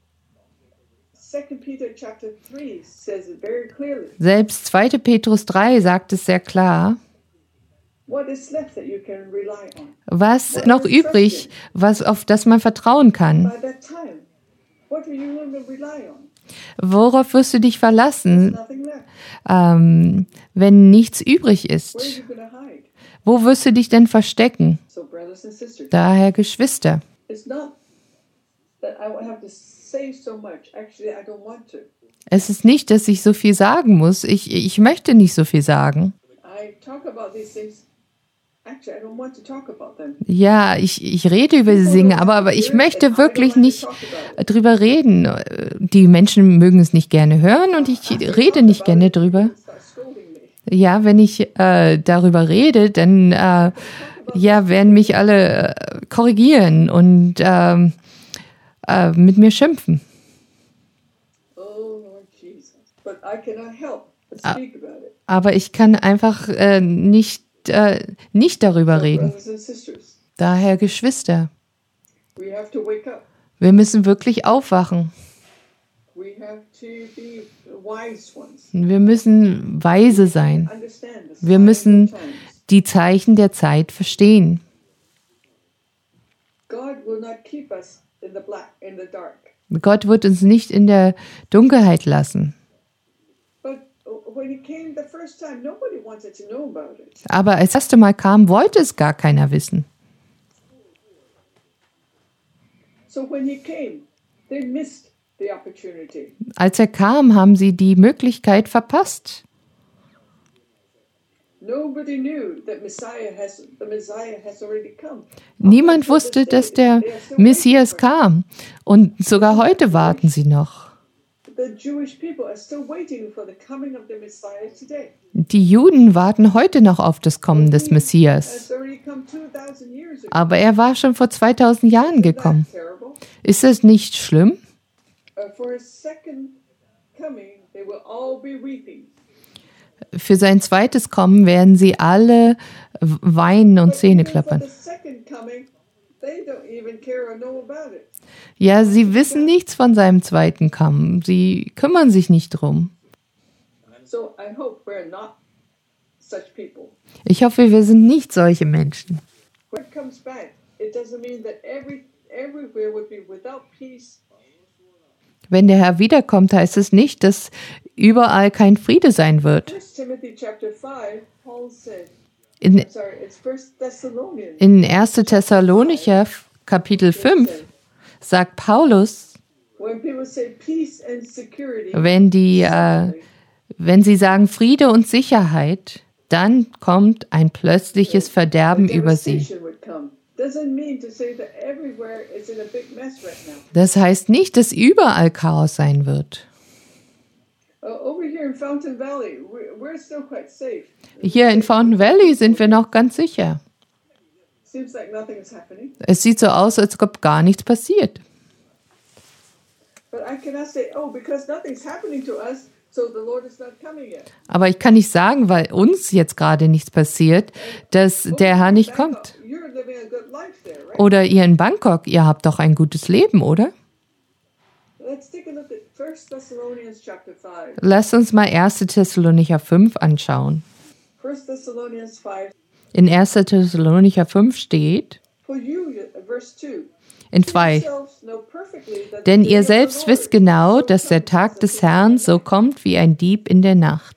Second Peter chapter three says it very clearly. Selbst zweite Petrus drei sagt es sehr klar. What is left that you can rely on? Was noch übrig, was, auf das man vertrauen kann? By that time, what are you going to rely on? Worauf wirst du dich verlassen, Nothing left. ähm, wenn nichts übrig Where are ist? you going to hide? Wo wirst du dich denn verstecken? So, brothers and sisters, Daher, Geschwister, it's not that I will have to say so much. Actually, I don't want to. es ist nicht, dass ich so viel sagen muss. Ich, ich möchte nicht so viel sagen. I talk about these things. Actually, I don't want to talk about them. Ja, ich, ich rede über die Dinge, aber, aber ich möchte wirklich nicht drüber reden. Die Menschen mögen es nicht gerne hören und ich rede nicht gerne drüber. Start scolding me. Ja, wenn ich äh, darüber rede, dann äh, ja, werden mich alle äh, korrigieren und ähm, äh, mit mir schimpfen. Oh, Lord Jesus. But I cannot help but speak about it. Aber ich kann einfach äh, nicht, äh, nicht darüber So, reden. brothers and sisters, Daher, Geschwister, we have to wake up. wir müssen wirklich aufwachen. We have to be the wise ones. Wir müssen weise sein. Understand the Wir signs müssen of times. die Zeichen der Zeit verstehen. God will not keep us in the black, in the dark. Gott wird uns nicht in der Dunkelheit lassen. But when he came the first time, nobody wanted to know about it. Aber als das erste Mal kam, wollte es gar keiner wissen. So when he came, they missed the opportunity. Als er kam, haben sie die Möglichkeit verpasst. Nobody knew that Messiah has the Messiah has already come. Niemand wusste, dass der Messias kam. Und sogar heute warten sie noch. The Jewish people are still waiting for the coming of the Messiah today. Die Juden warten heute noch auf das Kommen des Messias. It's already come two thousand years ago. Aber er war schon vor zweitausend Jahren gekommen. That's terrible. Ist das nicht schlimm? Uh, for his second coming, they will all be weeping. Für sein zweites Kommen werden sie alle weinen und But Zähne even for klappern. the second coming, they don't even care or know about it. Ja, sie wissen nichts von seinem zweiten Kommen. Sie kümmern sich nicht drum. So I hope we're not such people. Ich hoffe, wir sind nicht solche Menschen. When it comes back, it doesn't mean that every everywhere would be without peace. Wenn der Herr wiederkommt, heißt es nicht, dass überall kein Friede sein wird. First Timothy chapter five, Paul said, In, sorry, it's First Thessalonians. in erster Thessalonicher Kapitel fünf sagt Paulus, When people say peace and security, wenn, die, äh, wenn sie sagen Friede und Sicherheit, dann kommt ein plötzliches Verderben über sie. devastation would come. Doesn't mean to say that everywhere is in a big mess right now. Das heißt nicht, dass überall Chaos sein wird. Uh, over here in Fountain Valley, we're, we're still quite safe. Hier in Fountain Valley sind wir noch ganz sicher. Seems like nothing is happening. Es sieht so aus, als ob gar nichts passiert. But I cannot say, oh, because nothing's happening to us, so the Lord is not coming yet. Aber ich kann nicht sagen, weil uns jetzt gerade nichts passiert, dass der Herr nicht kommt. You're living a good life there, right? Oder ihr in Bangkok, ihr habt doch ein gutes Leben, oder? Let's take a look at First Thessalonians chapter five. Lasst uns mal erster Thessalonicher fünf anschauen. First Thessalonians five. In erster Thessalonicher fünf steht, For you, verse two. in zwei, Yourselves know perfectly that denn the ihr day of the selbst Lord wisst genau, so dass der comes Tag as a des thief Herrn in the so night. kommt wie ein Dieb in der Nacht.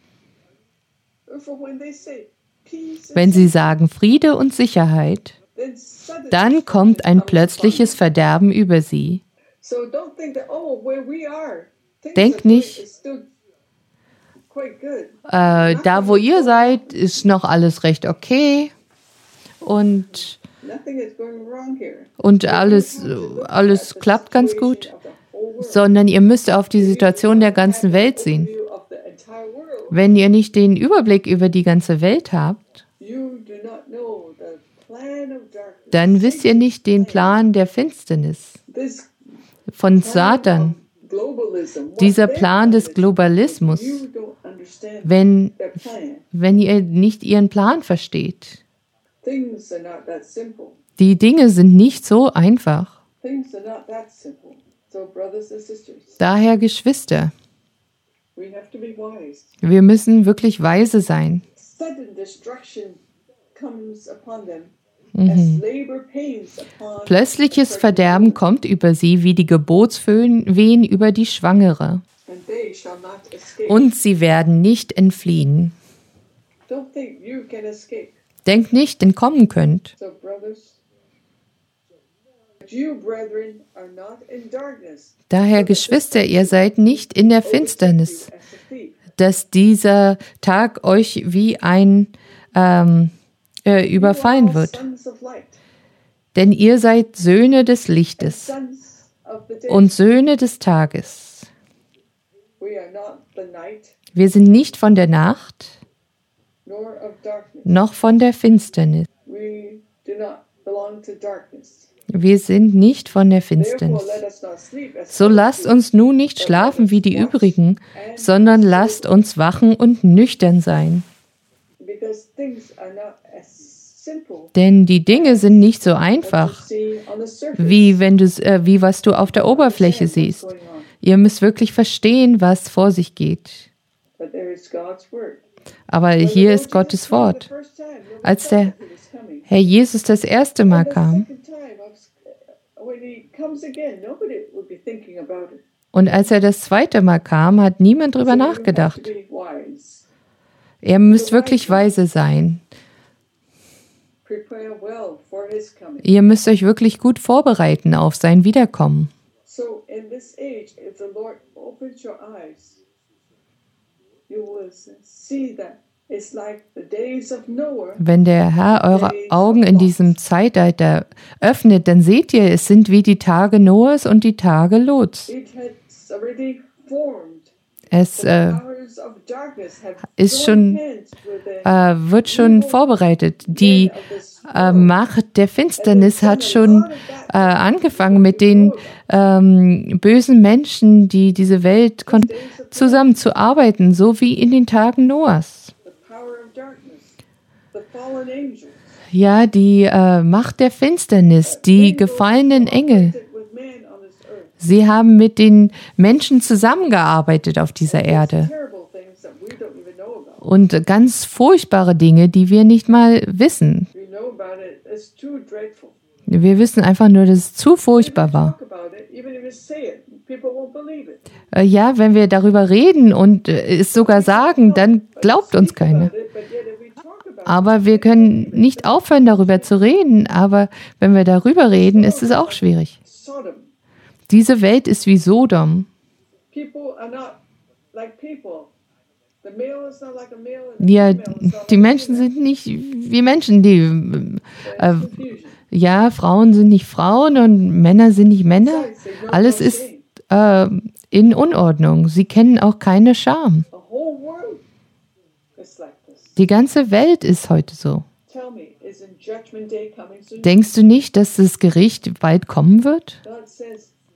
For when they say peace and Wenn sie safety, sagen Friede und Sicherheit, then sudden dann kommt ein destruction comes upon plötzliches them. Verderben über sie. So don't think that, oh, where we are, things Denk are good, nicht, it's still quite good. Äh, da, wo ihr seid, ist noch alles recht okay und, Nothing is going wrong here. und alles, alles klappt ganz gut, sondern ihr müsst auf die Situation der ganzen Welt sehen. View of the entire world, Wenn ihr nicht den Überblick über die ganze Welt habt, you do not know the plan of darkness. dann wisst ihr nicht den Plan der Finsternis This von plan Satan, of globalism, what dieser their Plan plan des is, Globalismus, you don't understand wenn, their plan. wenn ihr nicht ihren Plan versteht. Things are not that simple. Die Dinge sind nicht so einfach. Things are not that simple. So, brothers and sisters, Daher, Geschwister, we have to be wise. wir müssen wirklich weise sein. Sudden destruction comes upon them as labor pains upon Plötzliches the pregnant Verderben woman, kommt über sie wie die Geburtswehen über die Schwangere. and they shall not escape. Und sie werden nicht entfliehen. Don't think you can escape. Denkt nicht, entkommen könnt. So, brothers, but you, brethren, are not in darkness. Daher, Geschwister, ihr seid nicht in der Finsternis, Overtake you as a thief. dass dieser Tag euch wie ein ähm, äh, überfallen You are wird. sons of light, Denn ihr seid Söhne des Lichtes sons of the day. und Söhne des Tages. We are not the night, Wir sind nicht von der Nacht, nor of darkness. noch von der Finsternis. We do not belong to darkness. Wir sind nicht von der Therefore, Finsternis. let us not sleep as So others lasst do, uns nun nicht schlafen wie die übrigen, sondern lasst uns wachen und nüchtern sein. because things are not as simple Denn die Dinge sind nicht so as you einfach, see on the surface. wie, wenn du, äh, wie was du auf der Oberfläche Understand what's siehst. going on. Ihr müsst wirklich verstehen, was vor sich geht. But there is God's word. Aber When the hier Lord ist Gottes Jesus came Wort. the first time, nobody Als thought der that he was coming. Herr Jesus das erste Mal And the kam second time, I was- when he comes again, nobody would be thinking about it. und als er das zweite Mal kam, hat niemand drüber So you have to nachgedacht. be wise. Ihr müsst wirklich weise sein. Prepare well for his coming. Ihr müsst euch wirklich gut vorbereiten auf sein Wiederkommen. So in this age, if the Lord opens your eyes, you will see that it's like the days of Noah. Wenn der Herr eure Augen in diesem Zeitalter öffnet, dann seht ihr, es sind wie die Tage Noahs und die Tage Lots. It has already formed. Es The äh, powers of darkness have ist joined schon, hands with the äh, wird schon vorbereitet. Die men of this äh, world. Macht der Finsternis hat schon äh, angefangen mit den ähm, bösen Menschen, die diese Welt kon- zusammenzuarbeiten, so wie in den Tagen Noahs. The power of darkness, the fallen angels. Ja, die äh, Macht der Finsternis, die gefallenen Engel. With man on this earth. Sie haben mit den Menschen zusammengearbeitet auf dieser Erde. Terrible things that we don't even know about. Und ganz furchtbare Dinge, die wir nicht mal wissen. We know about it. It's too dreadful. Wir wissen einfach nur, dass es zu furchtbar war. Talk about it, even if you say it, people won't believe it. Äh, Ja, wenn wir darüber reden und äh, es sogar sagen, dann glaubt uns keiner. But yet if we talk about Aber wir können nicht aufhören, darüber zu reden. Aber wenn wir darüber reden, ist es auch schwierig. Sodom, Diese Welt ist wie Sodom. people are not like people. The male is not like a male, and the Ja, female is not die like Menschen a female. sind nicht wie Menschen. Die, äh, There's confusion. ja, Frauen sind nicht Frauen und Männer sind nicht Männer. Alles ist äh, in Unordnung. Sie kennen auch keine Scham. The whole world is like this. Die ganze Welt ist heute so. Tell me, isn't Judgment Day coming soon? Denkst du nicht, dass das Gericht bald kommen wird? God says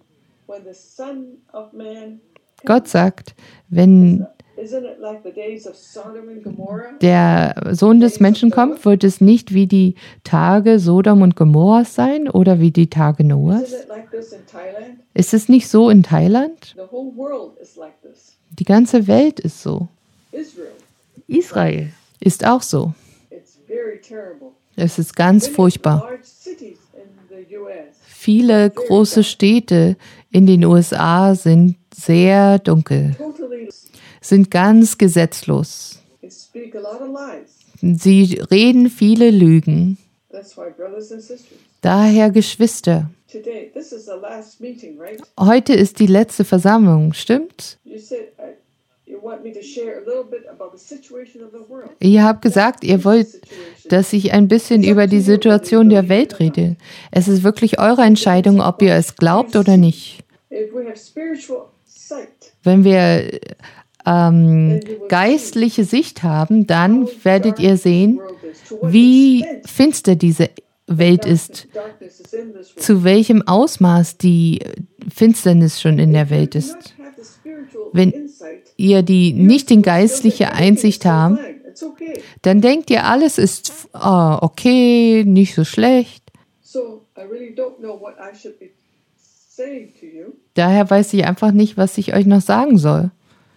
when the Son of Man Gott sagt, wenn isn't it like the days of Sodom and Gomorrah? der Sohn des Menschen kommt, wird es nicht wie die Tage Sodom und Gomorras sein oder wie die Tage Isn't Noahs? it like this in Thailand? Ist es nicht so in Thailand? The whole world is like this. Die ganze Welt ist so. Israel, Israel ist auch so. it's very terrible. Es ist ganz Many furchtbar. large cities in the U S Viele große Städte in den U S A sind sehr dunkel, totally sind ganz gesetzlos. they speak a lot of lies. Sie reden viele Lügen. That's why, brothers and sisters, Daher, Geschwister, today this is the last meeting, right? heute ist die letzte Versammlung, stimmt's? You said uh, you want me to share a little bit about the situation of the world. Ihr habt gesagt, ihr wollt, dass ich ein bisschen über die Situation der Welt rede. Es ist wirklich eure Entscheidung, ob ihr es glaubt oder nicht. If we have spiritual sight, Wenn wir ähm, geistliche Sicht haben, dann werdet ihr sehen, wie finster diese Welt ist, darkness is in this world. zu welchem Ausmaß die Finsternis schon in der Welt If you ist. do not have the spiritual Wenn insight, ihr die nicht die geistliche Einsicht habt, fine. It's okay. dann denkt ihr, alles ist ah, okay, nicht so schlecht. So I really don't know what I should be saying to you. Daher weiß ich einfach nicht, was ich euch noch sagen soll.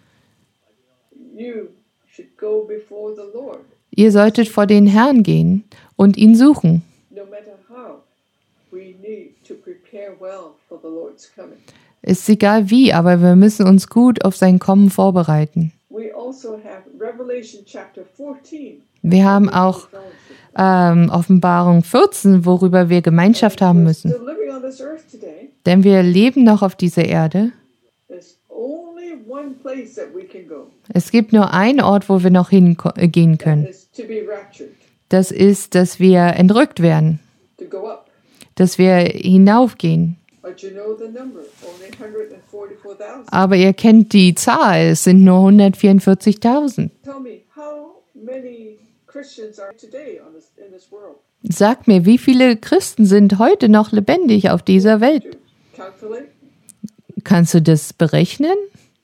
You should go before the Lord, Ihr solltet vor den Herrn gehen und ihn suchen. no matter how. We need to prepare well for the Lord's coming. Ist egal wie, aber wir müssen uns gut auf sein Kommen vorbereiten. We also have Revelation chapter fourteen. Wir haben auch Fellowship. ähm, Offenbarung vierzehn, worüber wir Gemeinschaft haben We're müssen. still living on this earth today. Denn wir leben noch auf dieser Erde. There's only one place that we can go. Es gibt nur einen Ort, wo wir noch hingehen können. Is to be raptured, Das ist, dass wir entrückt werden, to go up. dass wir hinaufgehen. But you know the number, only one hundred forty-four thousand. Aber ihr kennt die Zahl, es sind nur hundertvierundvierzigtausend. Tell me, how many Christians are today on this, in this world? Sag mir, wie viele Christen sind heute noch lebendig auf dieser Welt? To calculate? Kannst du das berechnen?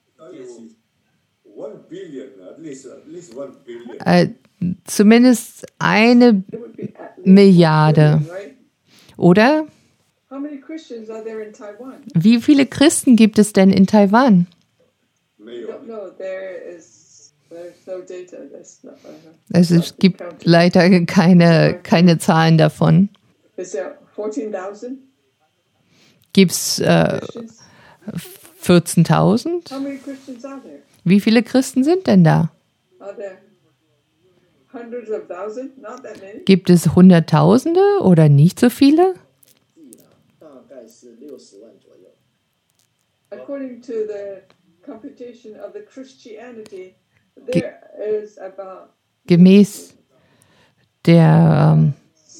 One billion, at least, at least one billion. Äh, zumindest eine It would be at least Milliarde, one billion, right? oder? How many Christians are there in Taiwan? Wie viele Christen gibt es denn in Taiwan? I Mayor. don't know. There is there's no data. That's not. Uh, Es ist- gibt leider keine, keine Zahlen davon. is there fourteen thousand Gibt es äh, Christians? vierzehntausend? How many Christians are there? Wie viele Christen sind denn da? Are there hundreds of thousands? Not that many. Gibt es Hunderttausende oder nicht so viele? 大概是六十万左右。 According to the computation of the Christianity, there is about Gemäß der, ähm,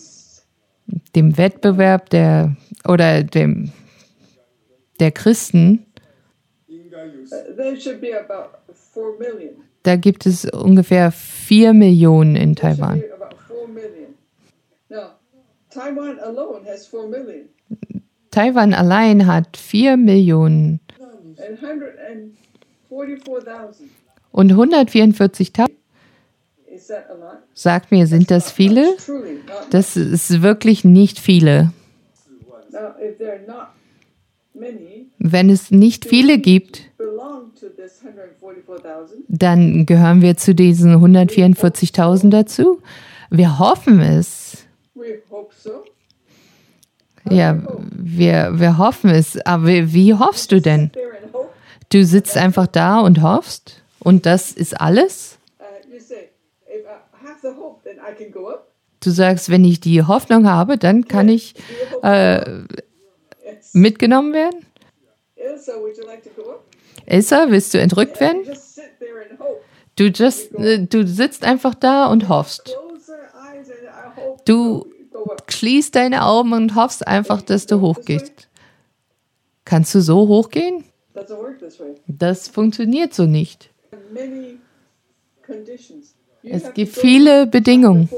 dem Wettbewerb der oder dem der Christen, 应该有 uh, there should be about four million. da gibt es ungefähr vier Millionen in There should Taiwan. be about four million. Now, Taiwan alone has four million, Taiwan allein hat vier Millionen and one hundred forty-four thousand. und hundertvierundvierzigtausend. Is that a lot? Sagt mir, sind das viele? Truly not. Das ist wirklich nicht viele. Now, if there are not many Wenn es nicht viele gibt, belong to this one hundred forty-four thousand, dann gehören wir zu diesen hundertvierundvierzigtausend dazu. Wir hoffen es. we hope so. Ja, wir, wir hoffen es. Aber wie hoffst du denn? There and hope. Du sitzt einfach da und hoffst? Und das ist alles? Uh, you say, if I have the hope, then I can go up. Du sagst, wenn ich die Hoffnung habe, dann kann ich Do you hope? äh, Yes. mitgenommen werden? Ilsa, would you like to go up? Elsa, willst du entrückt werden? Just sit there and hope. Du, just, äh, du sitzt einfach da und hoffst. Close our eyes and I hope Du go up. schließt deine Augen und hoffst einfach, dass du hochgehst. Kannst du so hochgehen? Doesn't work this way. Das funktioniert so nicht. Many conditions Es gibt viele Bedingungen.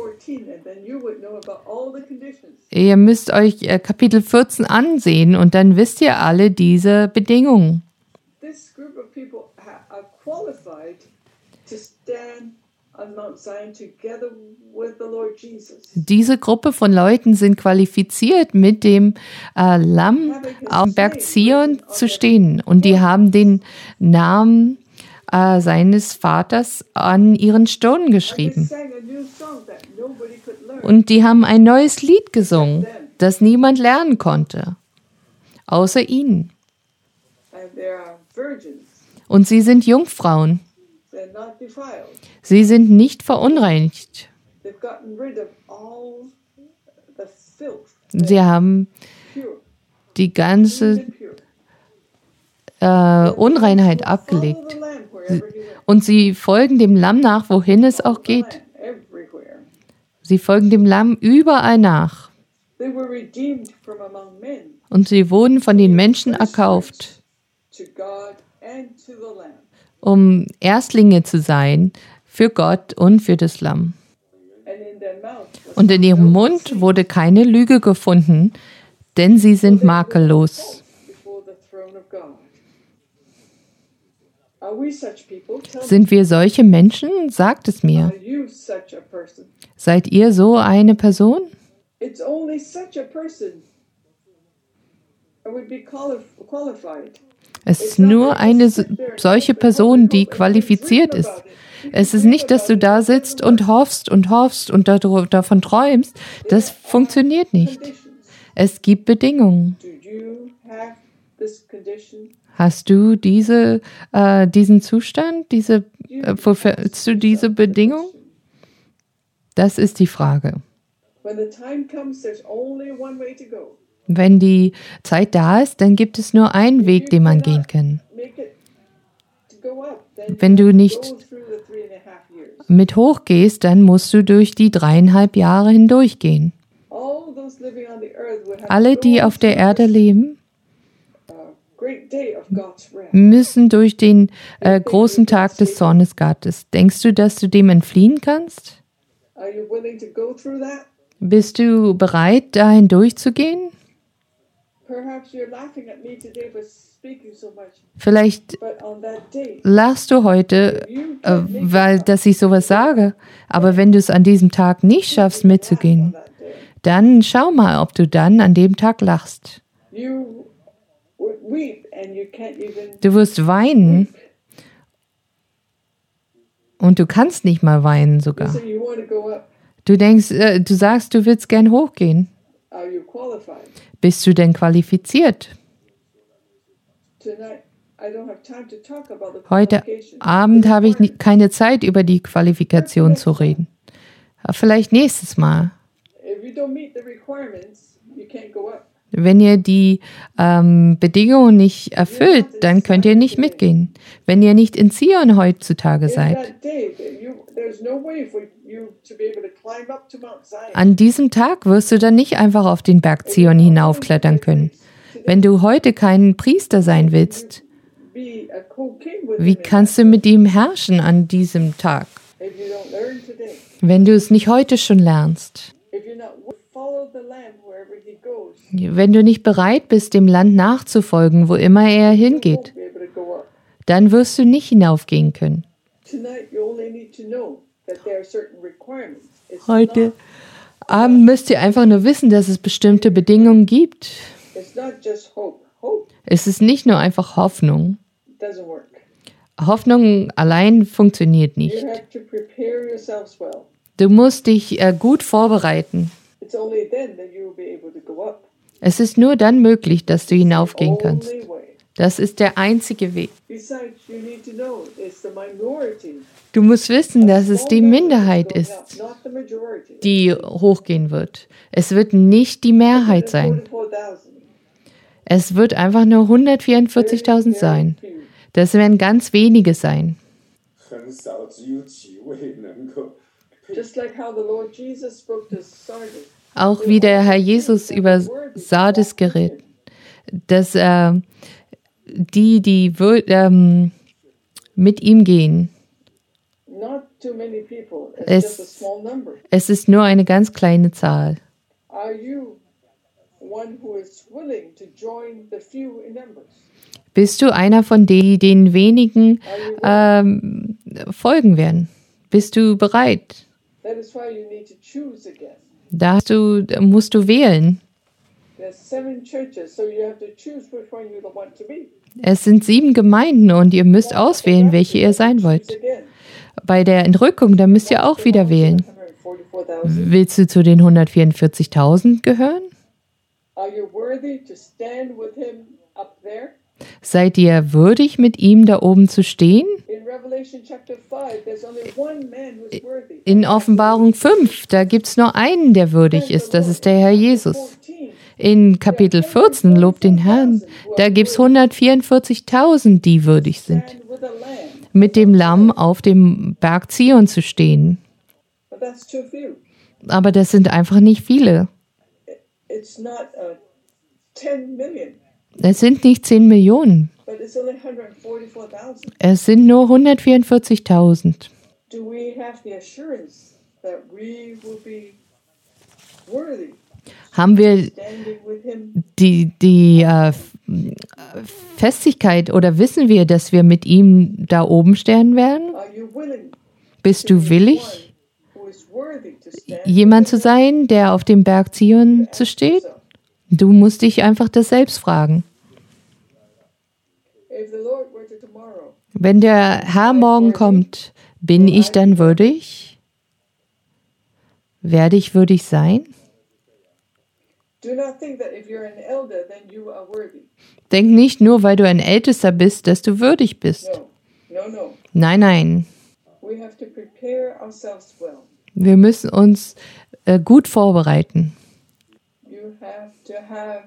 Ihr müsst euch äh, Kapitel vierzehn ansehen und dann wisst ihr alle diese Bedingungen. This group of people ha- are qualified to stand on Mount Zion together with the Lord Jesus. Diese Gruppe von Leuten sind qualifiziert, mit dem äh, Lamm am Berg Zion zu stehen. Und die haben den Namen äh, seines Vaters an ihren Stirn They geschrieben. sang a new song that nobody could learn. Und die haben ein neues Lied gesungen, das niemand lernen konnte, außer ihnen. And they are virgins. Und sie sind Jungfrauen. They're not defiled. Sie sind nicht verunreinigt. They've gotten rid of all the filth. Sie haben Pure. die ganze Clean and pure. äh, Unreinheit Follow abgelegt. the Lamb wherever he went. Und sie folgen dem Lamm nach, wohin es auch geht. Lamb everywhere. Sie folgen dem Lamm überall nach. They were redeemed from among men Und sie wurden von den Menschen erkauft, to God and to the Lamb. um Erstlinge zu sein für Gott und für das Lamm. And in their mouth was Und in ihrem Mund wurde keine Lüge gefunden, denn sie sind makellos. before the throne of God. Are we such people? Tell me, Sind wir solche Menschen? Sagt es mir. are you such a person? Seid ihr so eine Person? It's only such a person that would be quali- qualified. Es ist nur eine so- solche Person, die qualifiziert ist. Es ist nicht, dass du da sitzt und hoffst und hoffst und dar- davon träumst. Das funktioniert nicht. Conditions. Es gibt Bedingungen. Do you have this condition? Hast du diese, äh, diesen Zustand, diese, äh, verfällst du diese Bedingung? Das ist die Frage. When the time comes, there's only one way to go. Wenn die Zeit da ist, dann gibt es nur einen Weg, den man gehen kann. Make it to go up. Then Wenn du go nicht through the three and a half years. mit hochgehst, dann musst du durch die dreieinhalb Jahre hindurchgehen. All those living on the earth would have Alle, to die go auf der through Erde this, leben, uh, great day of God's wrath. müssen durch den äh, großen Tag des Zornes Gottes. Denkst du, dass du dem entfliehen kannst? Are you willing to go through that? Bist du bereit, da hindurchzugehen? Perhaps you're laughing at me today for speaking so much, Vielleicht but on that day, lachst du heute, you äh, can't make weil it up. dass ich sowas sage. Aber wenn du es an diesem Tag nicht schaffst, on mitzugehen, that day. dann schau mal, ob du dann an dem Tag lachst. You would weep and you can't even Du wirst weinen und du kannst nicht mal weinen sogar. so you want to go up. Du denkst, äh, du sagst, du willst gern hochgehen. Are you qualified? Bist du denn qualifiziert? Tonight, I don't have time to talk about the Heute qualifications. Abend habe ich ni- keine Zeit, über die Qualifikation zu reden. Aber vielleicht nächstes Mal. If you don't meet the requirements, you can't go up. Wenn ihr die ähm, Bedingungen nicht erfüllt, dann könnt ihr nicht mitgehen. Wenn ihr nicht in Zion heutzutage In seid. that day, that you, there's no way for you to be able to climb up to Mount Zion. An diesem Tag wirst du dann nicht einfach auf den Berg Zion hinaufklettern können. Wenn du heute kein Priester sein willst, Be a co-king with wie him in kannst du mit ihm herrschen an diesem Tag? that. If you don't learn today, Wenn du es nicht heute schon lernst, if you're not follow the Lamb wherever he goes, wenn du nicht bereit bist, dem Land nachzufolgen, wo immer er you hingeht, won't be able to go up. dann wirst du nicht hinaufgehen können. Tonight, you only need to know that there are certain requirements. It's Heute not, Abend müsst ihr einfach nur wissen, dass es bestimmte Bedingungen gibt. it's not just hope. Hope Es ist nicht nur einfach Hoffnung. doesn't work. Hoffnung allein funktioniert You nicht. have to prepare yourselves well. Du musst dich äh, gut vorbereiten. It's only then that you will be able to go up. Es ist nur dann möglich, dass du hinaufgehen kannst. Only way. Das ist der einzige Weg. Besides, you need to know it's the minority. Du musst wissen, dass es die Small number Minderheit going ist, up, not the majority. die hochgehen wird. Es wird nicht die Mehrheit sein. forty-four thousand. Es wird einfach nur hundertvierundvierzigtausend sein. Few. Das werden ganz wenige sein. 很少，只有几位能够 Just like how the Lord Jesus spoke to Sardis. Auch wie der Herr Jesus über Sardes geredet, dass äh, die, die wür- ähm, mit ihm gehen, Not too many people. It's Es- just a small number. Es ist nur eine ganz kleine Zahl. Are you one who is willing to join the few in numbers? Bist du einer von denen, die den wenigen ähm, folgen werden? Bist du bereit? That is why you need to choose again. Da hast du, musst du wählen. There's seven churches, so you have to choose which one you want to be. Es sind sieben Gemeinden und ihr müsst auswählen, welche ihr sein wollt. Choose again. Bei der Entrückung, da müsst ihr auch wieder wählen. one hundred forty-four thousand. Willst du zu den hundertvierundvierzigtausend gehören? Are you worthy to stand with him up there? Seid ihr würdig, mit ihm da oben zu stehen? In Revelation chapter five, there's only one man who's worthy. In Offenbarung fünf, da gibt es nur einen, der würdig ist, das ist der Herr Jesus. fourteen, In Kapitel vierzehn, Lob den Herrn, da gibt es hundertvierundvierzigtausend, die würdig sind, stand with a lamb. mit dem Lamm auf dem Berg Zion zu stehen. But that's too few. Aber das sind einfach nicht viele. It's not uh, ten million, Es sind nicht zehn Millionen, but it's only one hundred forty-four thousand. es sind nur hundertvierundvierzigtausend. Do we have the assurance that we will be worthy Haben wir standing with him? die, die äh, F- Festigkeit oder wissen wir, dass wir mit ihm da oben stehen werden? Are you willing Bist to du be willig, one who is worthy to stand jemand zu sein, der auf dem Berg Zion zu steht? So, Du musst dich einfach das selbst fragen. if the Lord were to tomorrow, Wenn der Herr morgen kommt, bin ich dann würdig? Werde ich würdig sein? do not think that if you're an elder, then you are worthy. Denk nicht nur, weil du ein Ältester bist, dass du würdig bist. No, no, no. Nein, nein. We have to prepare ourselves well. Wir müssen uns äh, gut vorbereiten. You have to have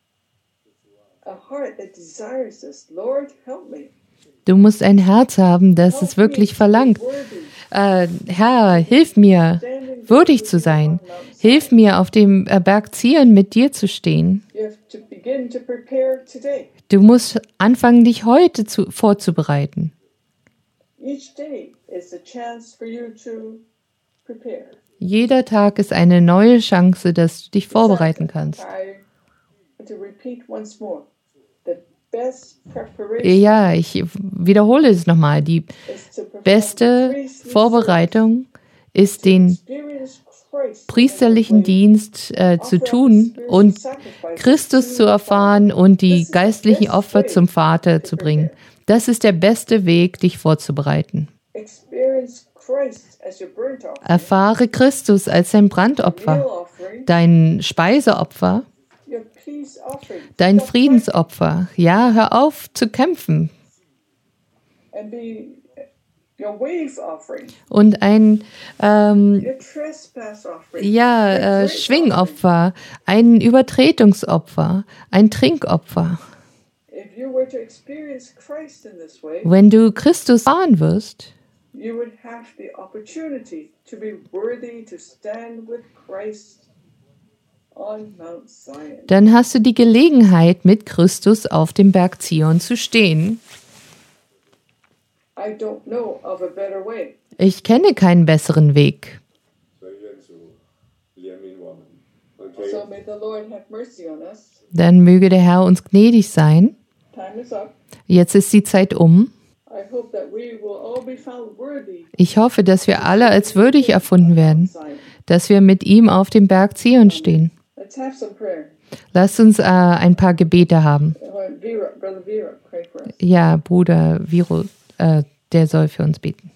a heart that desires this. Lord, help me. Du musst ein Herz haben, das es wirklich verlangt. Äh, Herr, hilf mir, würdig zu sein. Hilf mir, auf dem äh, Berg Zion mit dir zu stehen. You have to begin to prepare today. Du musst anfangen, dich heute zu, vorzubereiten. Each day is a chance for you to prepare. Jeder Tag ist eine neue Chance, dass du dich vorbereiten kannst. I want to repeat once more. The best preparation Ja, ich wiederhole es nochmal. Die is to perform beste priestly Vorbereitung ist, service, den experience Christ priesterlichen in a way, Dienst äh, zu offer tun spiritual und sacrifices Christus to zu the erfahren Father. und die This is the geistlichen best Opfer way zum Vater to zu bringen. prepare. Das ist der beste Weg, dich vorzubereiten. Experience Christ as your burnt offering, Erfahre Christus als dein meal Brandopfer, offering, dein Speiseopfer, your peace offering. dein Stop Friedensopfer. Ja, hör auf zu kämpfen. fighting and be your wave offering, Und ein ähm, your trespass offering. ja, your äh, grace Schwingopfer, ein Übertretungsopfer, ein Trinkopfer. offering. If you were to experience Christ in this way, Wenn du Christus fahren wirst, you would have the opportunity to be worthy to stand with Christ on Mount Zion. dann hast du die Gelegenheit, mit Christus auf dem Berg Zion zu stehen. I don't know of a better way. Ich kenne keinen besseren Weg. 所以愿主怜悯我们。 So OK， may the Lord have mercy on us. Dann möge der Herr uns gnädig sein. Time is up. Jetzt ist die Zeit um. I hope that we will all be found worthy Ich hoffe, dass wir alle als würdig erfunden werden, Zion. dass wir mit ihm auf dem Berg Zion stehen. Let's have some prayer. Lasst uns äh, ein paar Gebete haben. Uh, Vera, Brother Vera, pray for us. Ja, Bruder Viro, äh, der soll für uns beten.